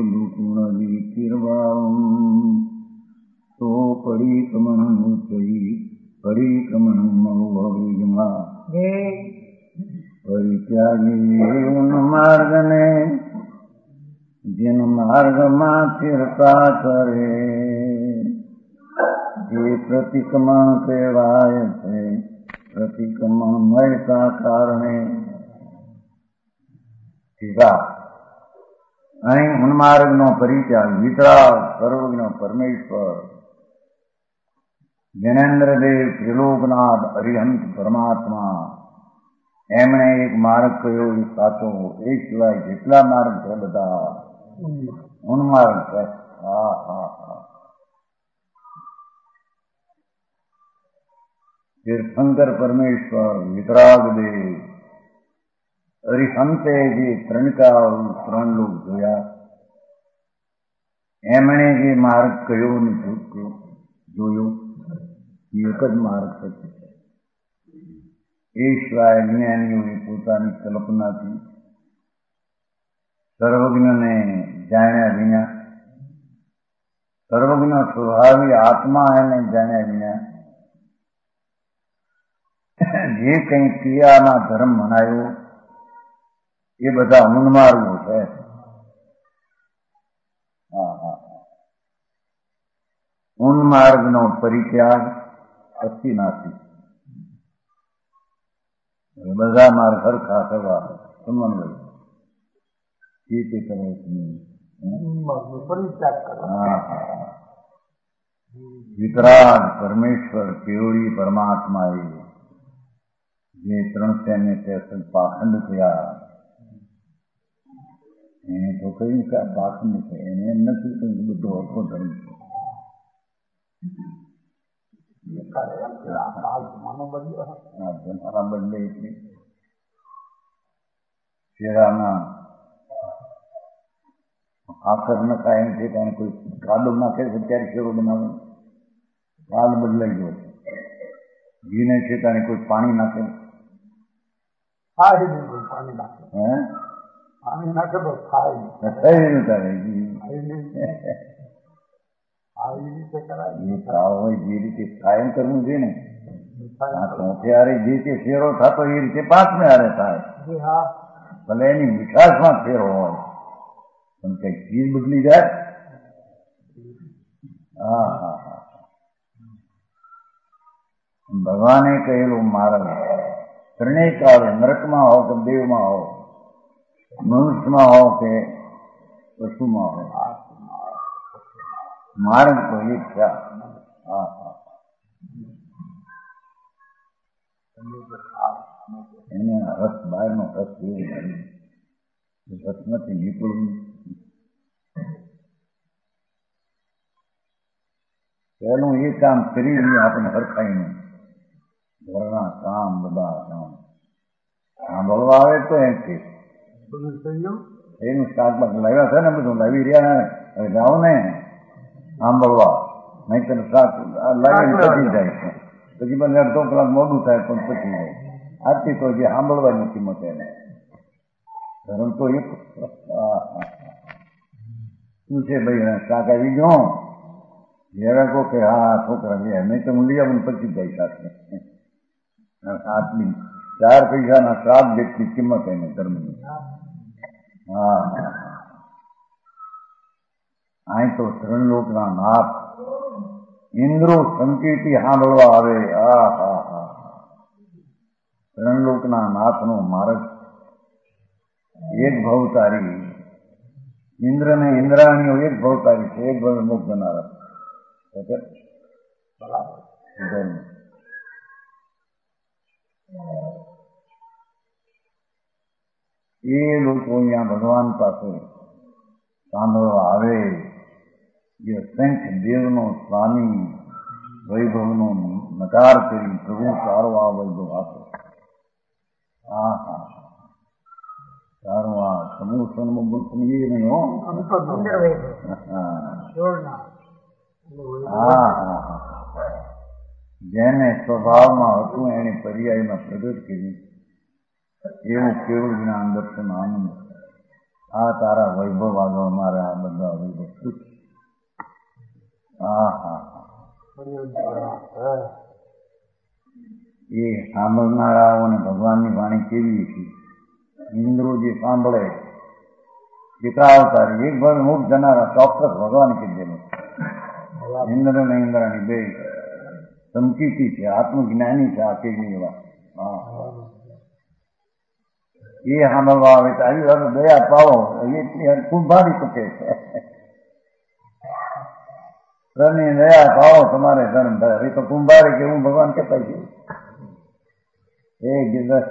S2: દુકુણવી કિરવામ તો પડી કમણ થઈ પરિક્રમણ પરિત્યાગી ઉન માર્ગને जिन मार्ग में फिरता करे ये प्रतिक्रमण कहेवाय છે प्रतिक्रमण मयता કારણે ટીકા અહીં ઉન્માર્ગનો પરિત્યાગ વિતરાગ સર્વજ્ઞ પરમેશ્વર જ્ઞાનેન્દ્રદેવ ત્રિલોકનાથ અરિહંત પરમાત્મા એમણે એક માર્ગ કયો એ સાચો એ સિવાય જેટલા માર્ગ છે બધા ઉન્માર્ગ છે. હા હા હા. તીર્થંકર પરમેશ્વર વિતરાગ દેવ અરિહંતે જે ત્રણ લોક જોયા એમણે જે માર્ગ કયો ને જોયો એ એક જ માર્ગ છે. એ સિવાય જ્ઞાનીઓએ પોતાની કલ્પનાથી સર્વજ્ઞને જાણ્યા વિના સર્વજ્ઞ સ્વભાવી આત્મા એને જાણ્યા વિના જે કંઈ ક્રિયાના ધર્મ મનાયો એ બધા ઉન્માર્ગો છે. ઉન્માર્ગનો પરિત્યાગ અસ્થિનાથી બધા માર્ગ હરખા કરવા સમન્વય એ તે કરે વિતરાગ પરમેશ્વર કેવળી પરમાત્માએ જે 363 પાખંડ થયા એને તો કહ્યું કે આ પાખંડ છે એને એમ નથી કહ્યું બધો અર્થો ધર્મ છે બદલે એટલે શેરાના આખર નખાય એમ છે કારણ કોઈ કાદો નાખે છે ત્યારે શેરો બનાવે કાલ બદલાઈ ગયો છે. ઘીને છે ત્યારે કોઈ પાણી નાખે
S3: પાણી નાખે તો થાય
S2: તારે જે રીતે કાયમ કરવું છે ને ચોથે હારે જે તે ફેરો થતો એ રીતે પાંચમે હારે થાય. ભલે એની મીઠાશમાં ફેરો હોય પણ કઈ ચીજ બદલી જાય. હા હા હા. ભગવાને કહેલું માર્ગ ત્રણેય કાળ નરકમાં હોવ કે દેવમાં હોવ મનુષ્યમાં હોવ કે પશુમાં હોવ માર્ગ તો એક છે. હા હા. એને રસ બહારનો રસ રસ નથી નીકળવું. પહેલું એ કામ કરી આપણે હરખાઈ નહીં ઘરના કામ બધા કામ સાંભળવા આવે તો એમ કે એનું શાકભાગ લાવ્યા છે ને બધું લાવી રહ્યા ને હવે જાઓ ને સાંભળવા નહીં તો શાક લાવીને પચી જાય છે પછી મને અડધો કલાક મોડું થાય પણ પચી જાય. આથી તો જે સાંભળવાની કિંમત એને ધર્મ તો એક શું છે ભાઈ શાક આવી ગયો જયારે કહો કે હા છોકરા લે નહીં તો હું લઈ આવું પચી જાય સાથે આટલી 4 પૈસાના શ્રાપ જેટલી કિંમત એને ધર્મની. હા અહીં તો ત્રણ લોકના નાથ ઇન્દ્રો સંકેતી સાંભળવા આવે. હા હા હા. ત્રણ લોકના નાથનો માર્ગ એક ભવતારી ઇન્દ્ર ને ઇન્દ્રાણીઓ એક ભવતારી છે એક ભવ મુક્ત નારદ એ લોકો અહીંયા ભગવાન પાસે સાંભળવા આવે. જે શંખ દેવનો સ્વામી વૈભવનો નકાર કરી પ્રભુ સારો આ વૈભવ આપે. હા હા સારું આ સમૂહ સન્મુખ બોલતું એ નહીં હો. હા હા હા. જેને સ્વભાવમાં હતું એને પર્યાયમાં પ્રગટ કર્યું એવું કેવળ જ્ઞાન દર્શન આનંદ. આ તારા વૈભવ આગળ મારે આ બધા વૈભવ શું. હા હા હા. એ સાંભળનારાઓને ભગવાનની વાણી કેવી છે. ઇન્દ્રો જે સાંભળે ચિત્રાવતારી એક ભાગ મુખ જનારા ચોક્કસ ભગવાન કીધેલું. ઇન્દ્ર ને ઇન્દ્રાની બે સંકિતી છે, આત્મજ્ઞાની છે આ કેવી વાત. હા, એ સાંભળવા આવે તો આવી વાત દયા પાવો એટલી કુંભારી શકે છે. ઘરની દયા પાવો તમારે ધર્મ થાય. એ તો કુંભારી કે હું ભગવાન કહેતા છું. એ દિવસ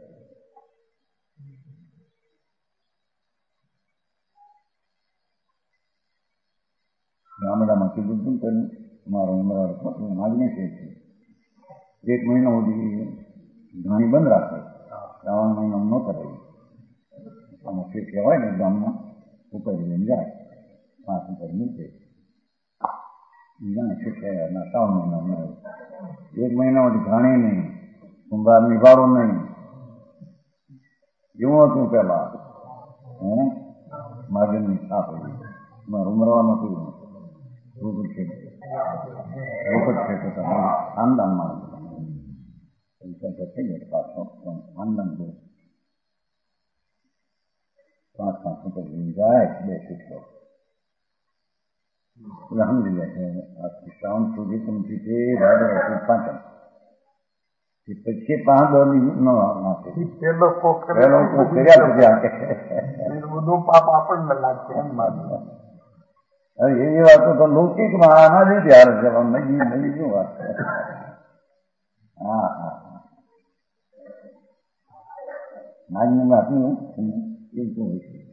S2: ગામડામાં કીધું હતું કે મારો માગણી છે 1 મહિનો સુધી ઘણી બંધ રાખે, 3 મહિનો ન કરાવી. આમાં ફીર કહેવાય ને ગામમાં ઉપર લઈને જાય 5 ઉપર નીચે જાણે શીખ્યા 3 મહિના 1 મહિના સુધી ઘાણી નહીં, કુંભાર નિભાડો નહીં. એવું હતું પેલા. માર્ગની છાપ ઉમરવાનું હતું. રોકડ છે ખાનદાનમાં થઈ જાય પાછો ખાનદાન બહુ 5 ઉપર જાય 2 શીખો સમજી જાય છે. આજથી શ્રાવણ સુધી સમજી તે ભાદર હતું 5 પછી 5 ન નાખે પેલો કર્યા
S3: બધું પાપ આપણને લાગશે એમ માનું.
S2: એવી વાતો તો લૌકિકમાં આના જ ત્યારે છે. નવી શું વાત છે. હા હા નાની વાત એવું શું હોય છે.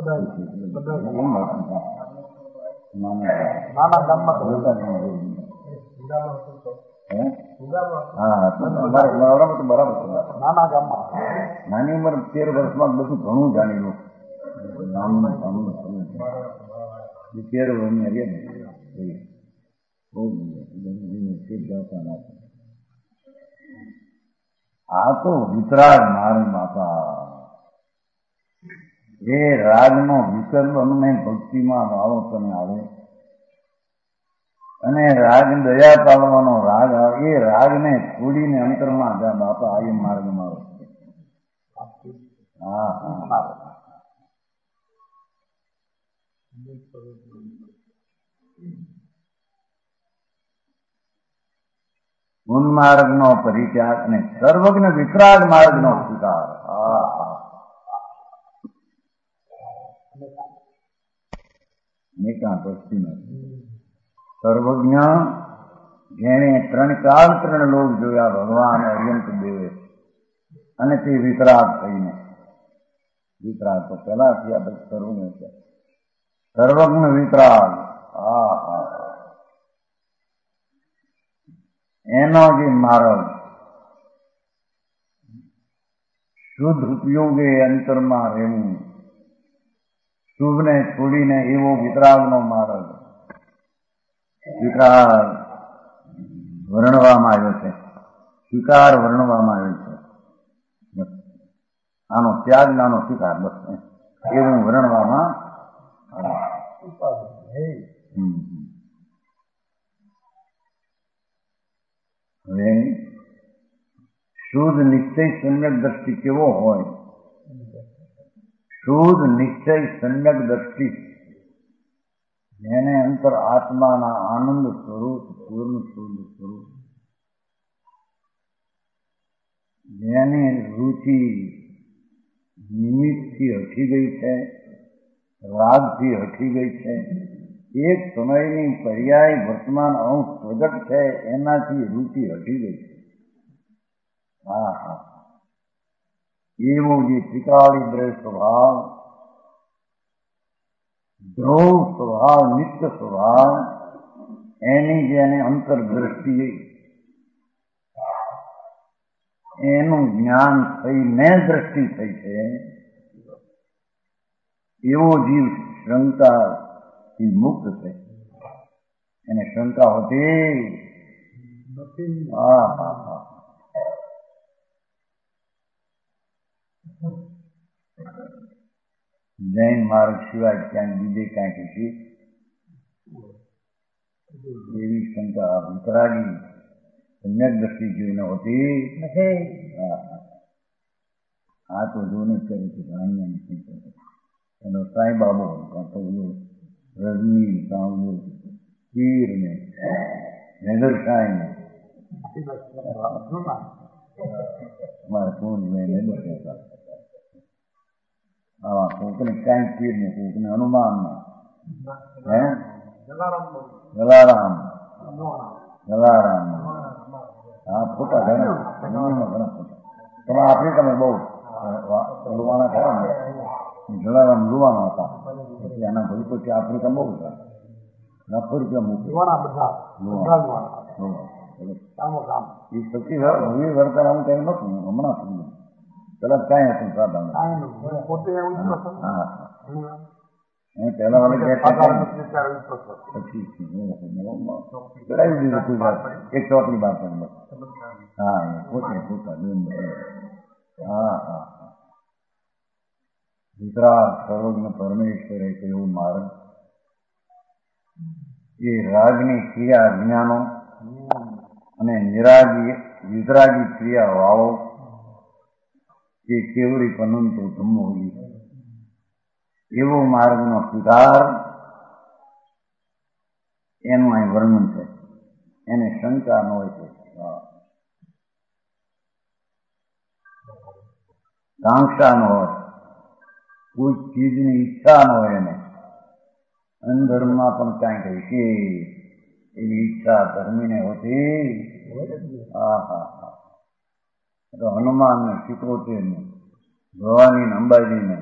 S3: નાના ગામમાં
S2: બરાબર છે.
S3: નાના ગામમાં
S2: નાની ઉંમર 13 વર્ષમાં બધું ઘણું જાણેલું. 13 વર્ષની રે આ તો વિતરાગ મારે બાપા. એ રાગનો વિકલ્પને ભક્તિમાં ભાવો તમે આવે અને રાગ દયા પાડવાનો રાગ આવે. એ રાગને છોડીને અંતરમાં જા બાપા આ માર્ગમાં આવે. હા હા ઉન્માર્ગ નો પરિત્યાગ અને સર્વજ્ઞ વિતરાગ માર્ગ નો સ્વીકાર. સર્વજ્ઞ જેણે 3 કાળ 3 લોક જોયા ભગવાન અર્યંત દેવે અને તે વિતરાગ થઈને વિતરાગ તો પેલાથી આપણે સર્વજ્ઞ છે. સર્વજ્ઞ વિતરાગ. એનો જે માર્ગ શુદ્ધ ઉપયોગે અંતરમાં રહેવું, શુભને છોડીને એવો વિતરાગનો માર્ગ. વિતરાગ વર્ણવામાં આવ્યો છે, સ્વીકાર વર્ણવામાં આવ્યો છે. આનો ત્યાગ નાનો સ્વીકાર બસ એવું વર્ણવામાં હવે શુદ્ધ નિશ્ચય સમ્યક દ્રષ્ટિ કેવો હોય? શુદ્ધ નિશ્ચય સમ્યક દ્રષ્ટિ જેને અંતર આત્માના આનંદ સ્વરૂપ પૂર્ણ શુદ્ધ સ્વરૂપ જેની રુચિ નિમિત્તથી હટી ગઈ છે, રાગથી હટી ગઈ છે, એક સમયની પર્યાય વર્તમાન અંશ પ્રગટ છે એનાથી રુચિ હટી ગઈ છે. એવો જે ત્રિકાળી દ્રવ્ય સ્વભાવ, ધ્રુવ સ્વભાવ, નિત્ય સ્વભાવ, એની જેને અંતરદ્રષ્ટિ એનું જ્ઞાન થઈને દ્રષ્ટિ થઈ છે, એવો જીવ શંકાથી મુક્ત છે. એને શંકા હોતી જૈન માર્ગ સિવાય ક્યાંય બીજે ક્યાંક છે એવી શંકા વિતરાગી સમ્યક દ્રષ્ટિ જોઈને હોતી
S3: નથી.
S2: આ તો જોઈને જ કરે છે, જાણીને નથી કરતો. એનો સાંઈ બાબો કાં તો રજની કાં પીર ને નજર સાંઈ ને અમારે કોઈ મેં નજર કહેતા આવા કોકને કાંઈ પીર ને કોકને હનુમાન ને હે જલારામ હા ખોટા ઘણા ખોટા. તમે આફ્રિકામાં બહુ લુવાણા ખરા ને જલારામ લુવાણા હતા એટલે એના ભૂલ પછી આફ્રિકામાં બહુ હતા. લાખો રૂપિયા મૂકી એ પછી હવે વર્તન આમ કઈ નતું હમણાં સુધી પેલા કાંઈ હતું સાધન. હા પહેલા વાળા પછી ચડાવી દીધું ગુજરાત એક ચોકડી બાર પણ હા એ પોતે પોતા હા હા ગુજરાત સર્વજ્ઞ પરમેશ્વરે કહ્યું માર્ગ એ રાગની ક્રિયા જ્ઞાનો અને વિતરાગી ક્રિયા વાવો એ કેવડી પનંતો ધમ્મોલી એવો માર્ગનો સુધાર એનું અહીં વર્ણન છે. એને શંકા ન હોય છે, કાંક્ષા ન હોય, કોઈ ચીજની ઈચ્છા ન હોય. એને અંધર્મમાં પણ કાંઈ કહે છે એવી ઈચ્છા ધર્મીને હોતી. હા હા હા તો હનુમાનને સિકોતેરને ભવાની અંબાજીને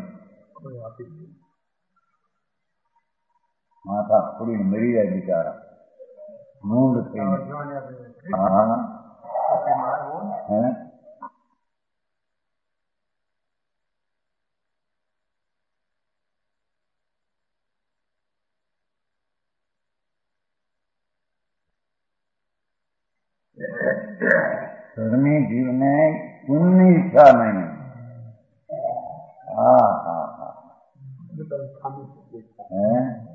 S2: માથા ફોડીને મરી જાય બિચારા મૂળ થઈને. હા હે ધર્મી જીવને પુણ્યની ઈચ્છા નહીં. હા હા હા હે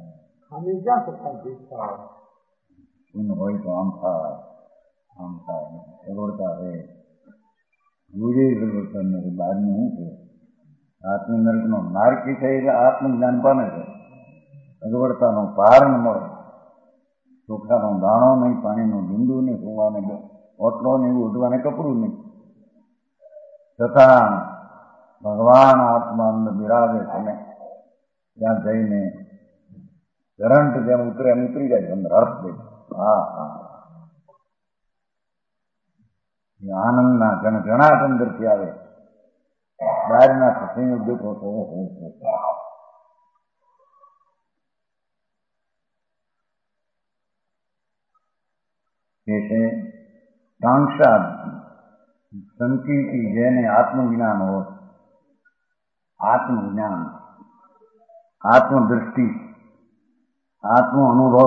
S2: પુણ્ય હોય તો આમ થાય સગવડતા રહે. ગુરે સગવડતા નથી બહારનું શું છે આત્મનર્કનો નારકી થઈ એટલે આત્મજ્ઞાન પામે છે. સગવડતાનો પાર ન મળે. ચોખાનો દાણો નહીં, પાણીનું બિંદુ નહીં, સુવાને ઓટલો નહીં, ઉઠવાને કપડું નહીં, છતાં ભગવાન આત્મા અંદર બિરાજે તમે ત્યાં જઈને કરંટ જેમ ઉતરે એમ ઉતરી જાય અંદર અર્થ દે. હા હા આનંદના ઘણા અંદરથી આવે. બહારના સંયોગ દેખો તો એ છે કાંક્ષા સંકિતિ જેને આત્મજ્ઞાન હોય, આત્મજ્ઞાન, આત્મદૃષ્ટિ, આત્મ અનુભવ,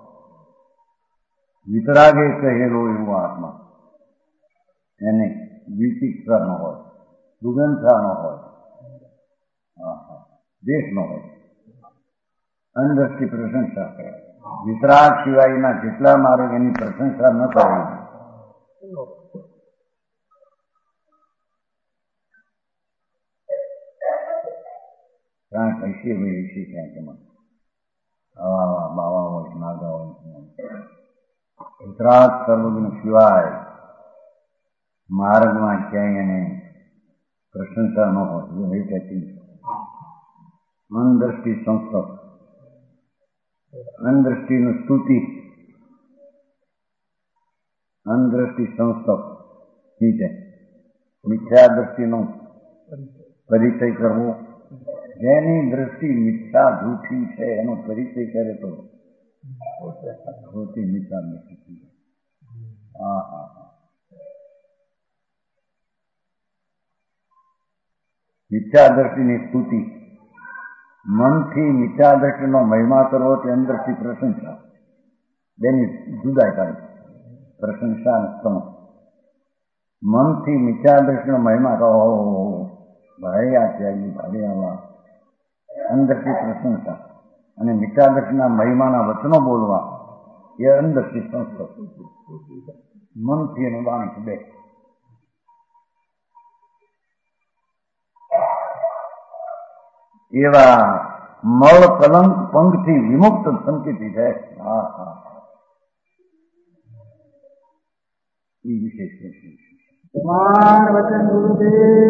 S2: વિતરાગે કહેલો એવો આત્મા એને વિચિક્ષા ન હોય, દુર્ગંધા ન હોય, દેશ ન હોય, અંદરથી પ્રશંસા કરે. વિતરાગ સિવાયના જેટલા માર્ગ એની પ્રશંસા ન કરે. ક્યાંક હશે ભાઈ હશે ક્યાંક એમાં આવા બાવા હોય નાગા હોય. વિતરાગ સર્વજ્ઞ સિવાય માર્ગમાં ક્યાંય એને પ્રશંસા ન હોય. જો નહીં કહેતી મનદ્રષ્ટિ સંસ્કૃત, અનદ્રષ્ટિનું સ્તુતિ, અનદ્રષ્ટિ સંસ્કૃત નીચે મિથ્યા દ્રષ્ટિનો પરિચય કરવો. જેની દ્રષ્ટિ મિથ્યા જૂઠી છે એનો પરિચય કરે તો ખોટી મિથ્યા દ્રષ્ટિ. હા હા હા મિથ્યા દ્રષ્ટિની સ્તુતિ, મનથી મિથ્યા દ્રષ્ટિનો મહિમા કરવો તે અંદરથી પ્રશંસા. બેની જુદા કાઢી પ્રશંસા અને સ્તમ. મનથી મિથ્યા દ્રષ્ટિનો મહિમા કહો ભાઈ આ ત્યાગી ભાઈ આવા અંદરથી પ્રશંસા અને મિથ્યા દ્રષ્ટિના મહિમાના વચનો બોલવા એ અંદરથી સંસ્કૃત. મનથી અને વાણીથી બે. એવા મળ કલંક પંખથી વિમુક્ત સંકેતી છે. હા હા, એ વિશેષ
S3: પ્રમાણ વચન ગુરુદેવ